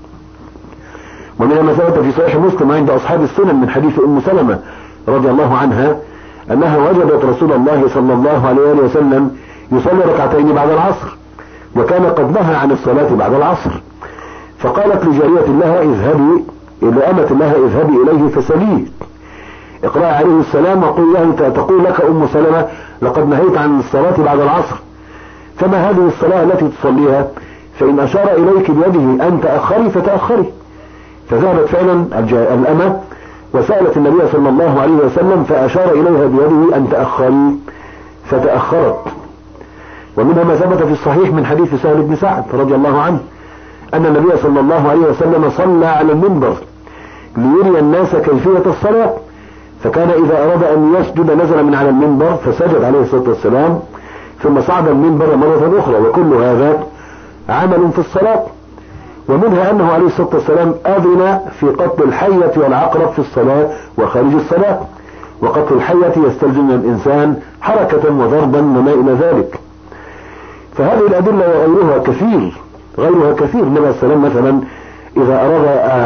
ومنها ما ثبت في صحيح مسلم عند أصحاب السنن من حديث أم سلمة رضي الله عنها أنها وجدت رسول الله صلى الله عليه وسلم يصلي ركعتين بعد العصر، وكان قد نهى عن الصلاة بعد العصر، فقالت لجارية لها اذهبي إلى أمة الله اذهبي إليه فسليه، اقرأ عليه السلام وقل له تقول لك أم سلمة لقد نهيت عن الصلاة بعد العصر، فما هذه الصلاة التي تصليها؟ فإن أشار إليك بيده أن تأخري فتأخري. فذهبت فعلا الأمة وسألت النبي صلى الله عليه وسلم فأشار إليها بيده أن تأخري فتأخرت. ومنها ما ثبت في الصحيح من حديث سهل بن سعد رضي الله عنه أن النبي صلى الله عليه وسلم صلى على المنبر ليري الناس كيفية الصلاة، فكان إذا أراد أن يسجد نزل من على المنبر فسجد عليه الصلاة والسلام ثم صعد المنبر مرة أخرى، وكل هذا عمل في الصلاة. ومنها أنه عليه الصلاة والسلام أذن في قتل الحية والعقرب في الصلاة وخارج الصلاة، وقتل الحية يستلزم من الإنسان حركة وضربا وما إلى ذلك. فهذه الأدلة وغيرها كثير. النبي عليه السلام مثلا إذا أراد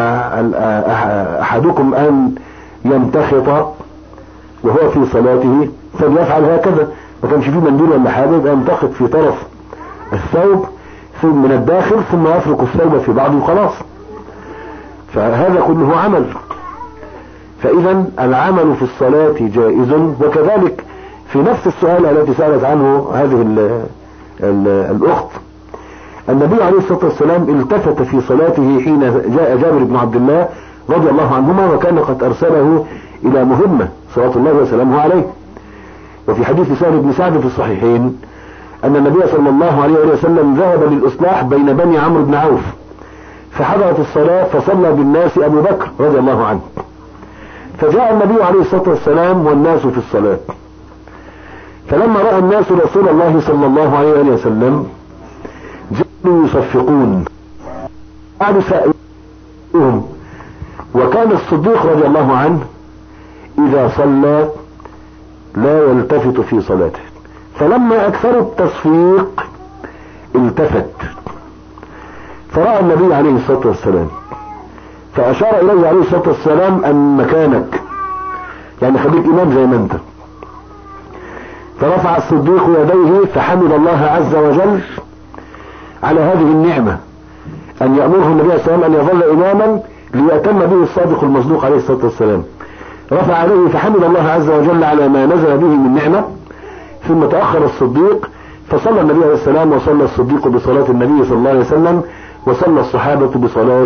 أحدكم أن يمتخط وهو في صلاته فليفعل هكذا، ما كانش فيه منديل ولا حاجة، يبقى يمتخط في طرف الثوب ثم من الداخل ثم يفرك الثوب في بعضه وخلاص. فهذا كله عمل. فإذا العمل في الصلاة جائز. وكذلك في نفس السؤال التي سألت عنه هذه الأخت، النبي عليه الصلاة والسلام التفت في صلاته حين جاء جابر بن عبد الله رضي الله عنهما وكان قد أرسله إلى مهمة صلوات الله وسلامه عليه. وفي حديث سهل بن سعد في الصحيحين أن النبي صلى الله عليه وسلم ذهب للإصلاح بين بني عمرو بن عوف، فحضرت الصلاة فصلى بالناس أبو بكر رضي الله عنه، فجاء النبي عليه الصلاة والسلام والناس في الصلاة، فلما رأى الناس رسول الله صلى الله عليه وسلم جعلوا يصفقون قعدوا سائلهم. وكان الصديق رضي الله عنه إذا صلى لا يلتفت في صلاته، فلما أكثروا التصفيق التفت، فرأى النبي عليه الصلاة والسلام فأشار إليه عليه الصلاة والسلام أن مكانك، يعني خليك إمام زي ما أنت. فرفع الصديق يديه فحمد الله عز وجل على هذه النعمة أن يأمره النبي صلى الله عليه وسلم أن يظل إماما ليأتم به الصادق المصدوق عليه الصلاة والسلام. رفع عليه فحمد الله عز وجل على ما نزل به من نعمة، ثم تأخر الصديق فصلى النبي عليه السلام وصلى الصديق بصلاة النبي صلى الله عليه وسلم وصلى الصحابة بصلاة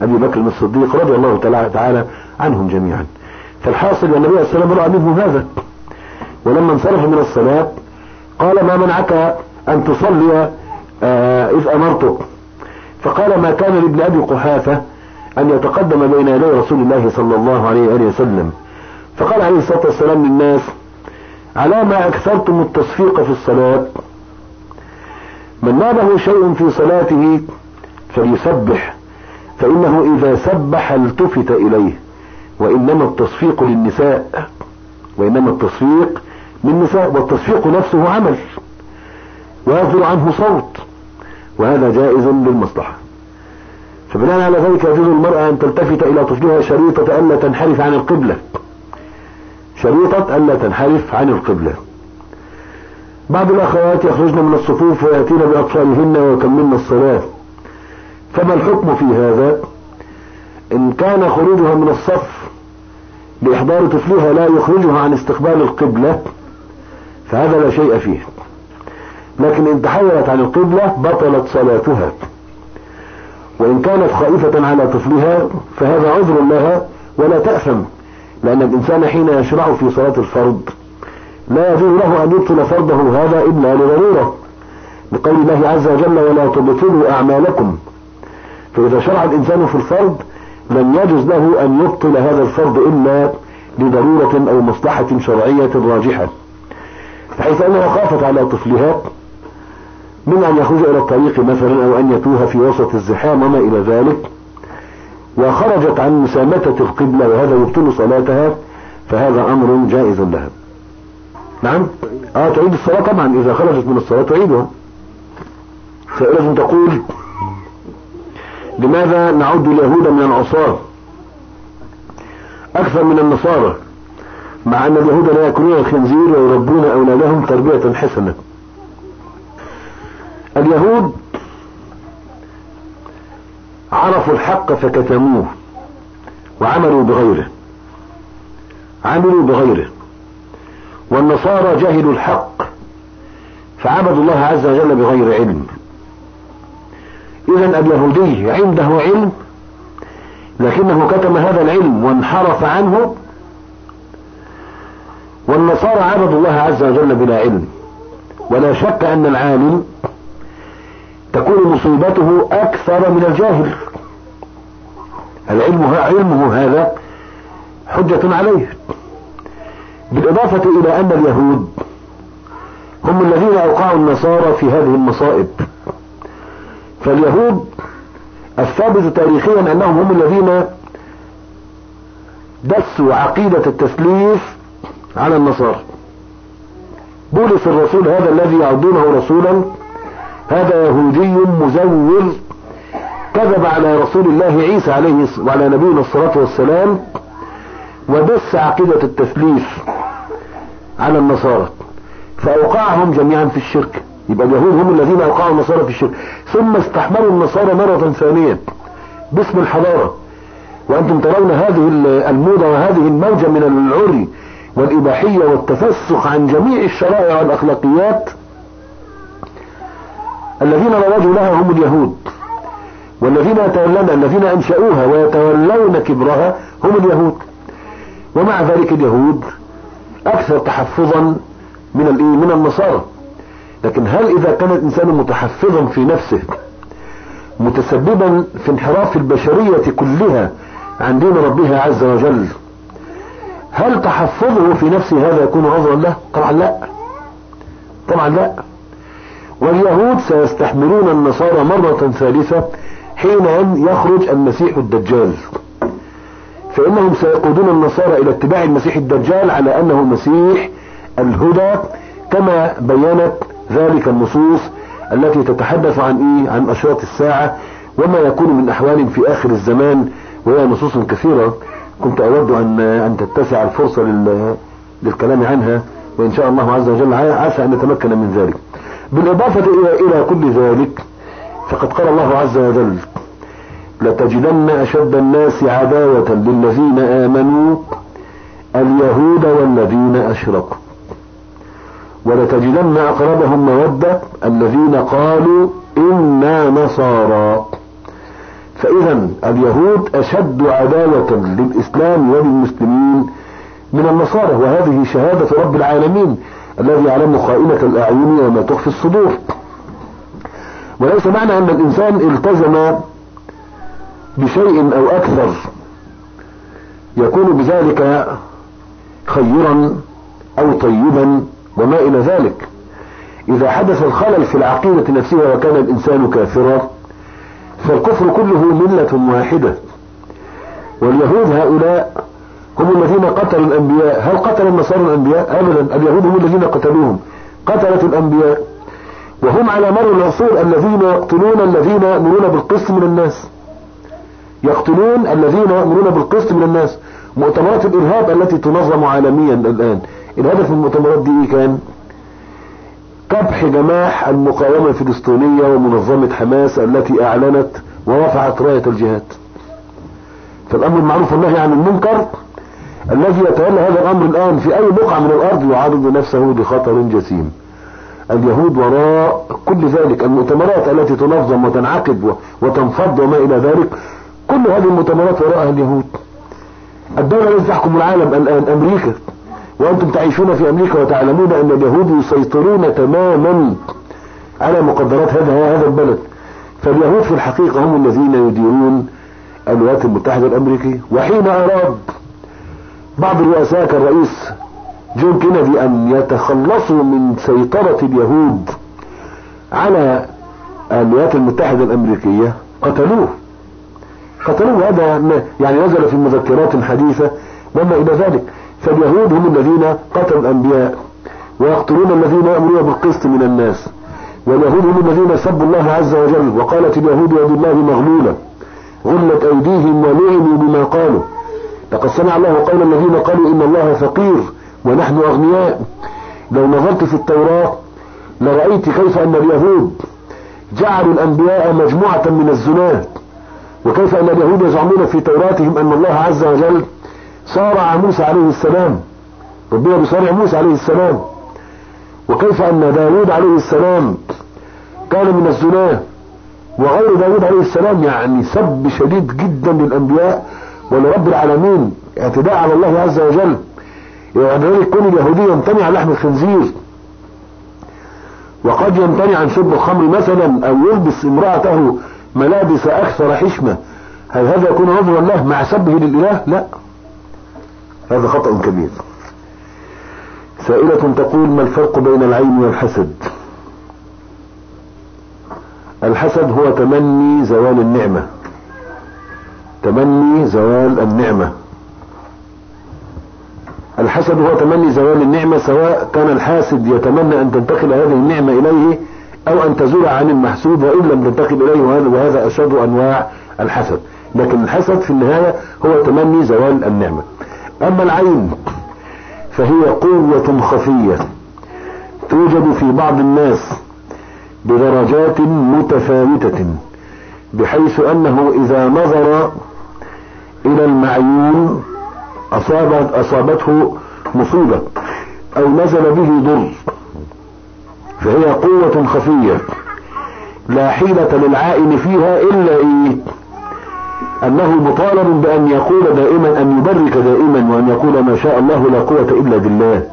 أبي بكر الصديق رضي الله تعالى عنهم جميعا. فالحاصل أن النبي صلى الله عليه وسلم رأى منه هذا، ولما انصرف من الصلاة قال: ما منعك أن تصلي إذ أمرتك؟ فقال: ما كان لابن أبي قحافة أن يتقدم بين يدي رسول الله صلى الله عليه وآله وسلم. فقال عليه الصلاة والسلام للناس: على ما أكثرتم التصفيق في الصلاة؟ من نابه شيء في صلاته فليسبح، فإنه إذا سبح التفت إليه، وإنما التصفيق للنساء، وإنما التصفيق للنساء، والتصفيق نفسه عمل ويصدر عنه صوت، وهذا جائز للمصلحة. فبناء على ذلك يجوز المرأة أن تلتفت إلى طفلها شريطة ألا تنحرف عن القبلة، شريطة ألا تنحرف عن القبلة. بعض الأخوات يخرجن من الصفوف ويأتين بأطفالهن ويكملن الصلاة، فما الحكم في هذا؟ إن كان خروجها من الصف لإحضار طفلها لا يخرجها عن استقبال القبلة فهذا لا شيء فيه، لكن إن تحولت عن القبلة بطلت صلاتها. وإن كانت خائفة على طفلها فهذا عذر لها ولا تأثم، لأن الإنسان حين يشرع في صلاة الفرض لا يجوز له أن يبطل فرضه هذا إلا لضرورة، بقول الله عز وجل: ولا تبطلوا أعمالكم. فإذا شرع الإنسان في الفرض لم يجوز له أن يبطل هذا الفرض إلا لضرورة أو مصلحة شرعية راجحة، بحيث أنها خافت على طفلها من أن يخرج إلى الطريق مثلا، أو أن يتوه في وسط الزحام وما إلى ذلك، وخرجت عن مسامتة القبلة وهذا يبطل صلاتها، فهذا أمر جائز لها. نعم، تعيد الصلاة طبعا، إذا خرجت من الصلاة تعيدها. سائلة تقول: لماذا نعد اليهود من العصاة أكثر من النصارى، مع أن اليهود لا يأكلون الخنزير ويربون أولادهم تربية حسنة؟ اليهود عرفوا الحق فكتموه وعملوا بغيره، والنصارى جهلوا الحق فعبدوا الله عز وجل بغير علم. إذن اليهودي عنده علم لكنه كتم هذا العلم وانحرف عنه، والنصارى عبدوا الله عز وجل بلا علم. ولا شك أن العالم تكون مصيبته أكثر من الجاهل، علمه هذا حجة عليه. بالإضافة إلى أن اليهود هم الذين أوقعوا النصارى في هذه المصائب. فاليهود الثابت تاريخيا أنهم هم الذين دسوا عقيدة التثليث على النصارى. بولس الرسول هذا الذي يعدونه رسولا هذا يهودي مزور، كذب على رسول الله عيسى عليه وعلى نبينا الصلاة والسلام، ودس عقيدة التثليث على النصارى، فأوقعهم جميعا في الشرك. يبقى اليهود هم الذين أوقعوا النصارى في الشرك، ثم استحملوا النصارى مرة ثانية باسم الحضارة. وأنتم ترون هذه الموضة وهذه الموجة من العري والإباحية والتفسخ عن جميع الشرائع والأخلاقيات، الذين روجوا لها هم اليهود، والذين يتولون الذين أنشأوها ويتولون كبرها هم اليهود. ومع ذلك اليهود أكثر تحفظا من النصارى. لكن هل إذا كان الإنسان متحفظا في نفسه متسببا في انحراف البشرية كلها عن دين ربها عز وجل، هل تحفظه في نفسه هذا يكون عذرا له؟ طبعا لا. واليهود سيستحملون النصارى مرة ثالثة حين أن يخرج المسيح الدجال، فإنهم سيقودون النصارى إلى اتباع المسيح الدجال على أنه مسيح الهدى، كما بينت ذلك النصوص التي تتحدث عن أشراط الساعة وما يكون من أحوال في آخر الزمان، وهي نصوص كثيرة كنت أود أن تتسع الفرصة للكلام عنها، وإن شاء الله عز وجل عسى أن نتمكن من ذلك. بالإضافة إلى كل ذلك فقد قال الله عز وجل: لتجدن أشد الناس عداوة للذين آمنوا اليهود والذين أشركوا، ولتجدن أقربهم مودة الذين قالوا إنا نصارى. فإذا اليهود أشد عداوة للإسلام وللمسلمين من النصارى، وهذه شهادة رب العالمين الذي يعلم خائنة الأعين وما تخفي الصدور. وليس معنى أن الإنسان التزم بشيء أو أكثر يكون بذلك خيرا أو طيبا وما إلى ذلك. إذا حدث الخلل في العقيدة نفسها وكان الإنسان كافرا فالكفر كله ملة واحدة. واليهود هؤلاء هم الذين قتلوا الأنبياء. هل قتل النصارى الأنبياء؟ أبدا، اليهود هم الذين قتلوهم، قتلت الأنبياء، وهم على مر العصور الذين يقتلون الذين يأمرون بالقسط من الناس، يقتلون الذين يأمرون بالقسط من الناس. مؤتمرات الإرهاب التي تنظم عالميا الآن، الهدف من المؤتمرات دي كان كبح جماح المقاومة الفلسطينية ومنظمة حماس التي أعلنت ورفعت راية الجهاد. فالأمر المعروف والنهي عن المنكر الذي يتولى هذا الأمر الآن في أي بقعة من الأرض يعرض نفسه لخطر جسيم. اليهود وراء كل ذلك. المؤتمرات التي تنظم وتنعقد وتنفض وما إلى ذلك، كل هذه المؤتمرات وراءها اليهود. الدولة التي تحكم العالم الآن أمريكا، وأنتم تعيشون في أمريكا وتعلمون أن اليهود يسيطرون تماما على مقدرات هذا البلد. فاليهود في الحقيقة هم الذين يديرون الولايات المتحدة الأمريكية. وحين أراد بعض الرؤساء كالرئيس جون كينيدي أن يتخلصوا من سيطرة اليهود على الولايات المتحدة الأمريكية قتلوه. هذا يعني نزل في مذكرات حديثة وما إلى ذلك. فاليهود هم الذين قتلوا الأنبياء ويقتلون الذين يأمرون بالقسط من الناس. واليهود هم الذين سبوا الله عز وجل، وقالت اليهود يد الله مغلولة غلت أيديهم ولعنوا بما قالوا لقد سمع الله قول الذين قالوا إن الله فقير ونحن أغنياء. لو نظرت في التوراة لرأيت كيف أن اليهود جعلوا الأنبياء مجموعة من الزناة، وكيف أن اليهود يزعمون في توراتهم أن الله عز وجل صارع موسى عليه السلام، ربنا بصارع موسى عليه السلام، وكيف أن داود عليه السلام كان من الزناة وغير داود عليه السلام. يعني سب شديد جدا للأنبياء ولرب العالمين، اعتداء على الله عز وجل. يعني ذلك كون اليهودي يمتنع عن لحم الخنزير، وقد يمتنع عن شرب الخمر مثلا، أو يلبس امرأته ملابس أكثر حشمة، هل هذا يكون عذرا له مع سبه للإله؟ لا، هذا خطأ كبير. سائلة تقول: ما الفرق بين العين والحسد؟ الحسد هو تمني زوال النعمة، تمني زوال النعمة. الحسد هو تمني زوال النعمة، سواء كان الحاسد يتمنى أن تنتقل هذه النعمة إليه أو أن تزول عن المحسود وإن لم تنتقل إليه، وهذا أشد أنواع الحسد. لكن الحسد في النهاية هو تمني زوال النعمة. أما العين فهي قوة خفية توجد في بعض الناس بدرجات متفاوتة، بحيث أنه إذا نظر إلى المعيون أصابته مصيبة أو نزل به ضر، فهي قوة خفية لا حيلة للعائن فيها إلا أنه مطالب بأن يقول دائما، أن يبرك دائما، وأن يقول ما شاء الله لا قوة إلا بالله.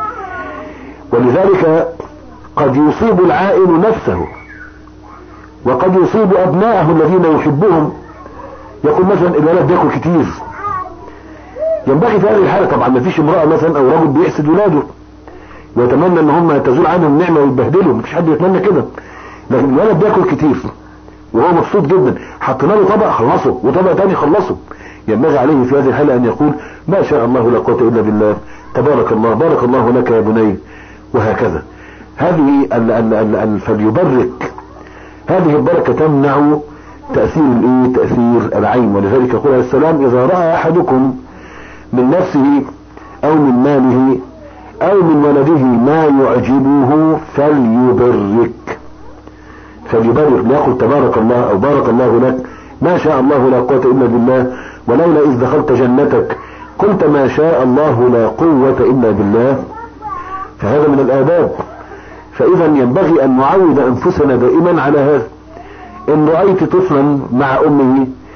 ولذلك قد يصيب العائن نفسه وقد يصيب أبناءه الذين يحبهم. يقول مثلا الولد بياكل كتير، ينبغي في هذه الحالة طبعا ما فيش امرأة مثلا أو رجل بيحسد ولاده ويتمنى ان هم تزول عنهم النعمة ويبهدلوا، مفيش حد يتمنى كده. لكن الولد بياكل كتير وهو مبسوط جدا، حطينا له طبق خلصه وطبق تاني خلصه، ينبغي عليه في هذه الحالة ان يقول ما شاء الله لا قوة الا بالله، تبارك الله، بارك الله لك يا بني، وهكذا. هذه فليبرك، هذه البركة تمنع تأثير تأثير العين. ولذلك يقول عليه السلام: إذا رأى أحدكم من نفسه أو من ماله أو من ولده ما يعجبه فليبرك، ليقل تبارك الله أو بارك الله لك، ما شاء الله لا قوة إلا بالله، ولولا إذ دخلت جنتك قلت ما شاء الله لا قوة إلا بالله. فهذا من الآداب. فإذا ينبغي أن نعود أنفسنا دائما على هذا. إن رأيت طفلا مع أمه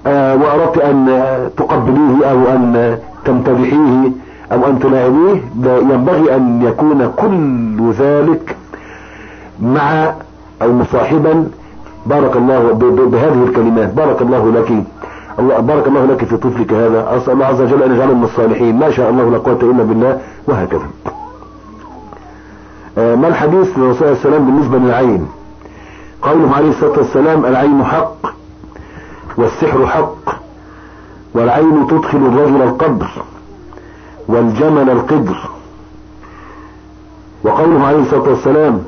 وأردت أن تقبليه أو أن تمتدحيه أو أن تلاعبيه، ينبغي أن يكون كل ذلك مع أو مصاحبا بارك الله بهذه الكلمات: بارك الله لك، بارك الله لك في طفلك هذا، أسأل الله عز وجل أن يجعله من الصالحين، ما شاء الله لا قوة إلا بالله، وهكذا. ما الحديث للرسول صلى الله عليه وسلم بالنسبة للعين؟ قوله عليه الصلاة والسلام: العين حق والسحر حق، والعين تدخل الرجل القبر والجمل القدر. وقوله عليه الصلاة والسلام: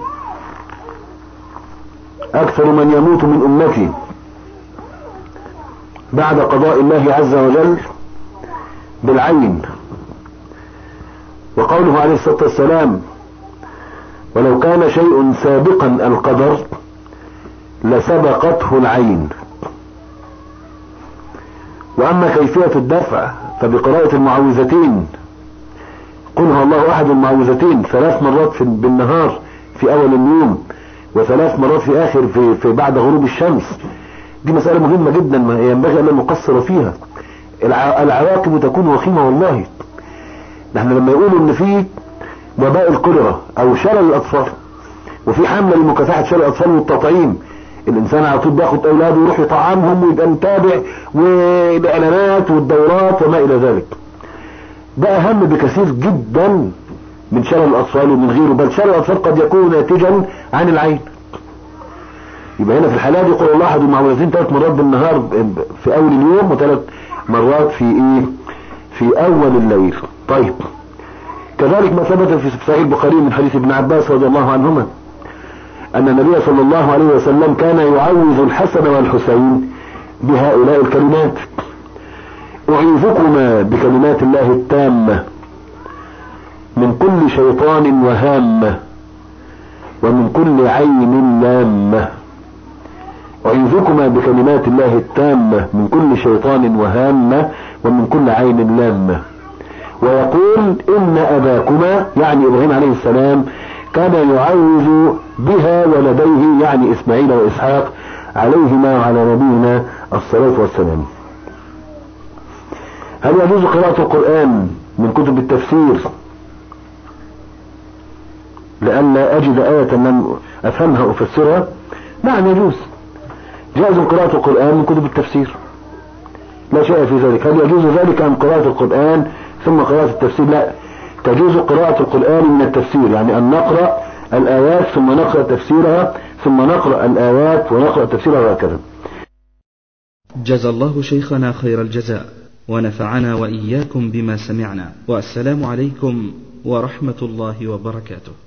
أكثر من يموت من أمتي بعد قضاء الله عز وجل بالعين. وقوله عليه الصلاة والسلام: ولو كان شيء سابقا القدر لسبقته العين. وأما كيفية الدفع فبقراءة المعوذتين: قل هو الله أحد، المعوذتين 3 مرات بالنهار في أول اليوم، و3 مرات في آخر في بعد غروب الشمس. دي مسألة مهمة جدا ينبغي أن لا نقصر فيها. العواقب تكون وخيمة والله. نحن لما يقولوا ان في وباء الكوليرا او شلل الاطفال، وفي حملة لمكافحة شلل الاطفال والتطعيم، الانسان على طول بياخد اولاده ويروح يطعمهم ويبقى متابع والاعلانات والدورات وما الى ذلك، ده اهم بكثير جدا من شلل الاطفال ومن غيره. بل شلل الاطفال قد يكون ناتجا عن العين. يبقى هنا في الحالة دي قل الله احد المعوذتين 3 مرات بالنهار في اول اليوم، و3 مرات في اول الليل. طيب، كذلك ما ثبت في صحيح البخاري من حديث ابن عباس رضي الله عنهما ان النبي صلى الله عليه وسلم كان يعوذ الحسن والحسين بهؤلاء الكلمات: اعيذكما بكلمات الله التامة من كل شيطان وهامة ومن كل عين لامة. أعيذكما بكلمات الله التامة من كل شيطان وهامة ومن كل عين لامة. ويقول: إن أباكما، يعني إبراهيم عليه السلام، كان يعوذ بها ولديه، يعني إسماعيل وإسحاق عليهما وعلى نبينا الصلاة والسلام. هل يجوز قراءة القرآن من كتب التفسير لألا أجد آية من أفهمها أفسرها؟ نعم يجوز، جائز قراءة القرآن من كتب التفسير، لا شيء في ذلك. هل يجوز ذلك عن قراءة القرآن ثم قراءة التفسير؟ لا، تجوز قراءة القرآن من التفسير، يعني أن نقرأ الآيات ثم نقرأ تفسيرها ثم نقرأ الآيات ونقرأ تفسيرها وهكذا. جزا الله شيخنا خير الجزاء ونفعنا وإياكم بما سمعنا، والسلام عليكم ورحمة الله وبركاته.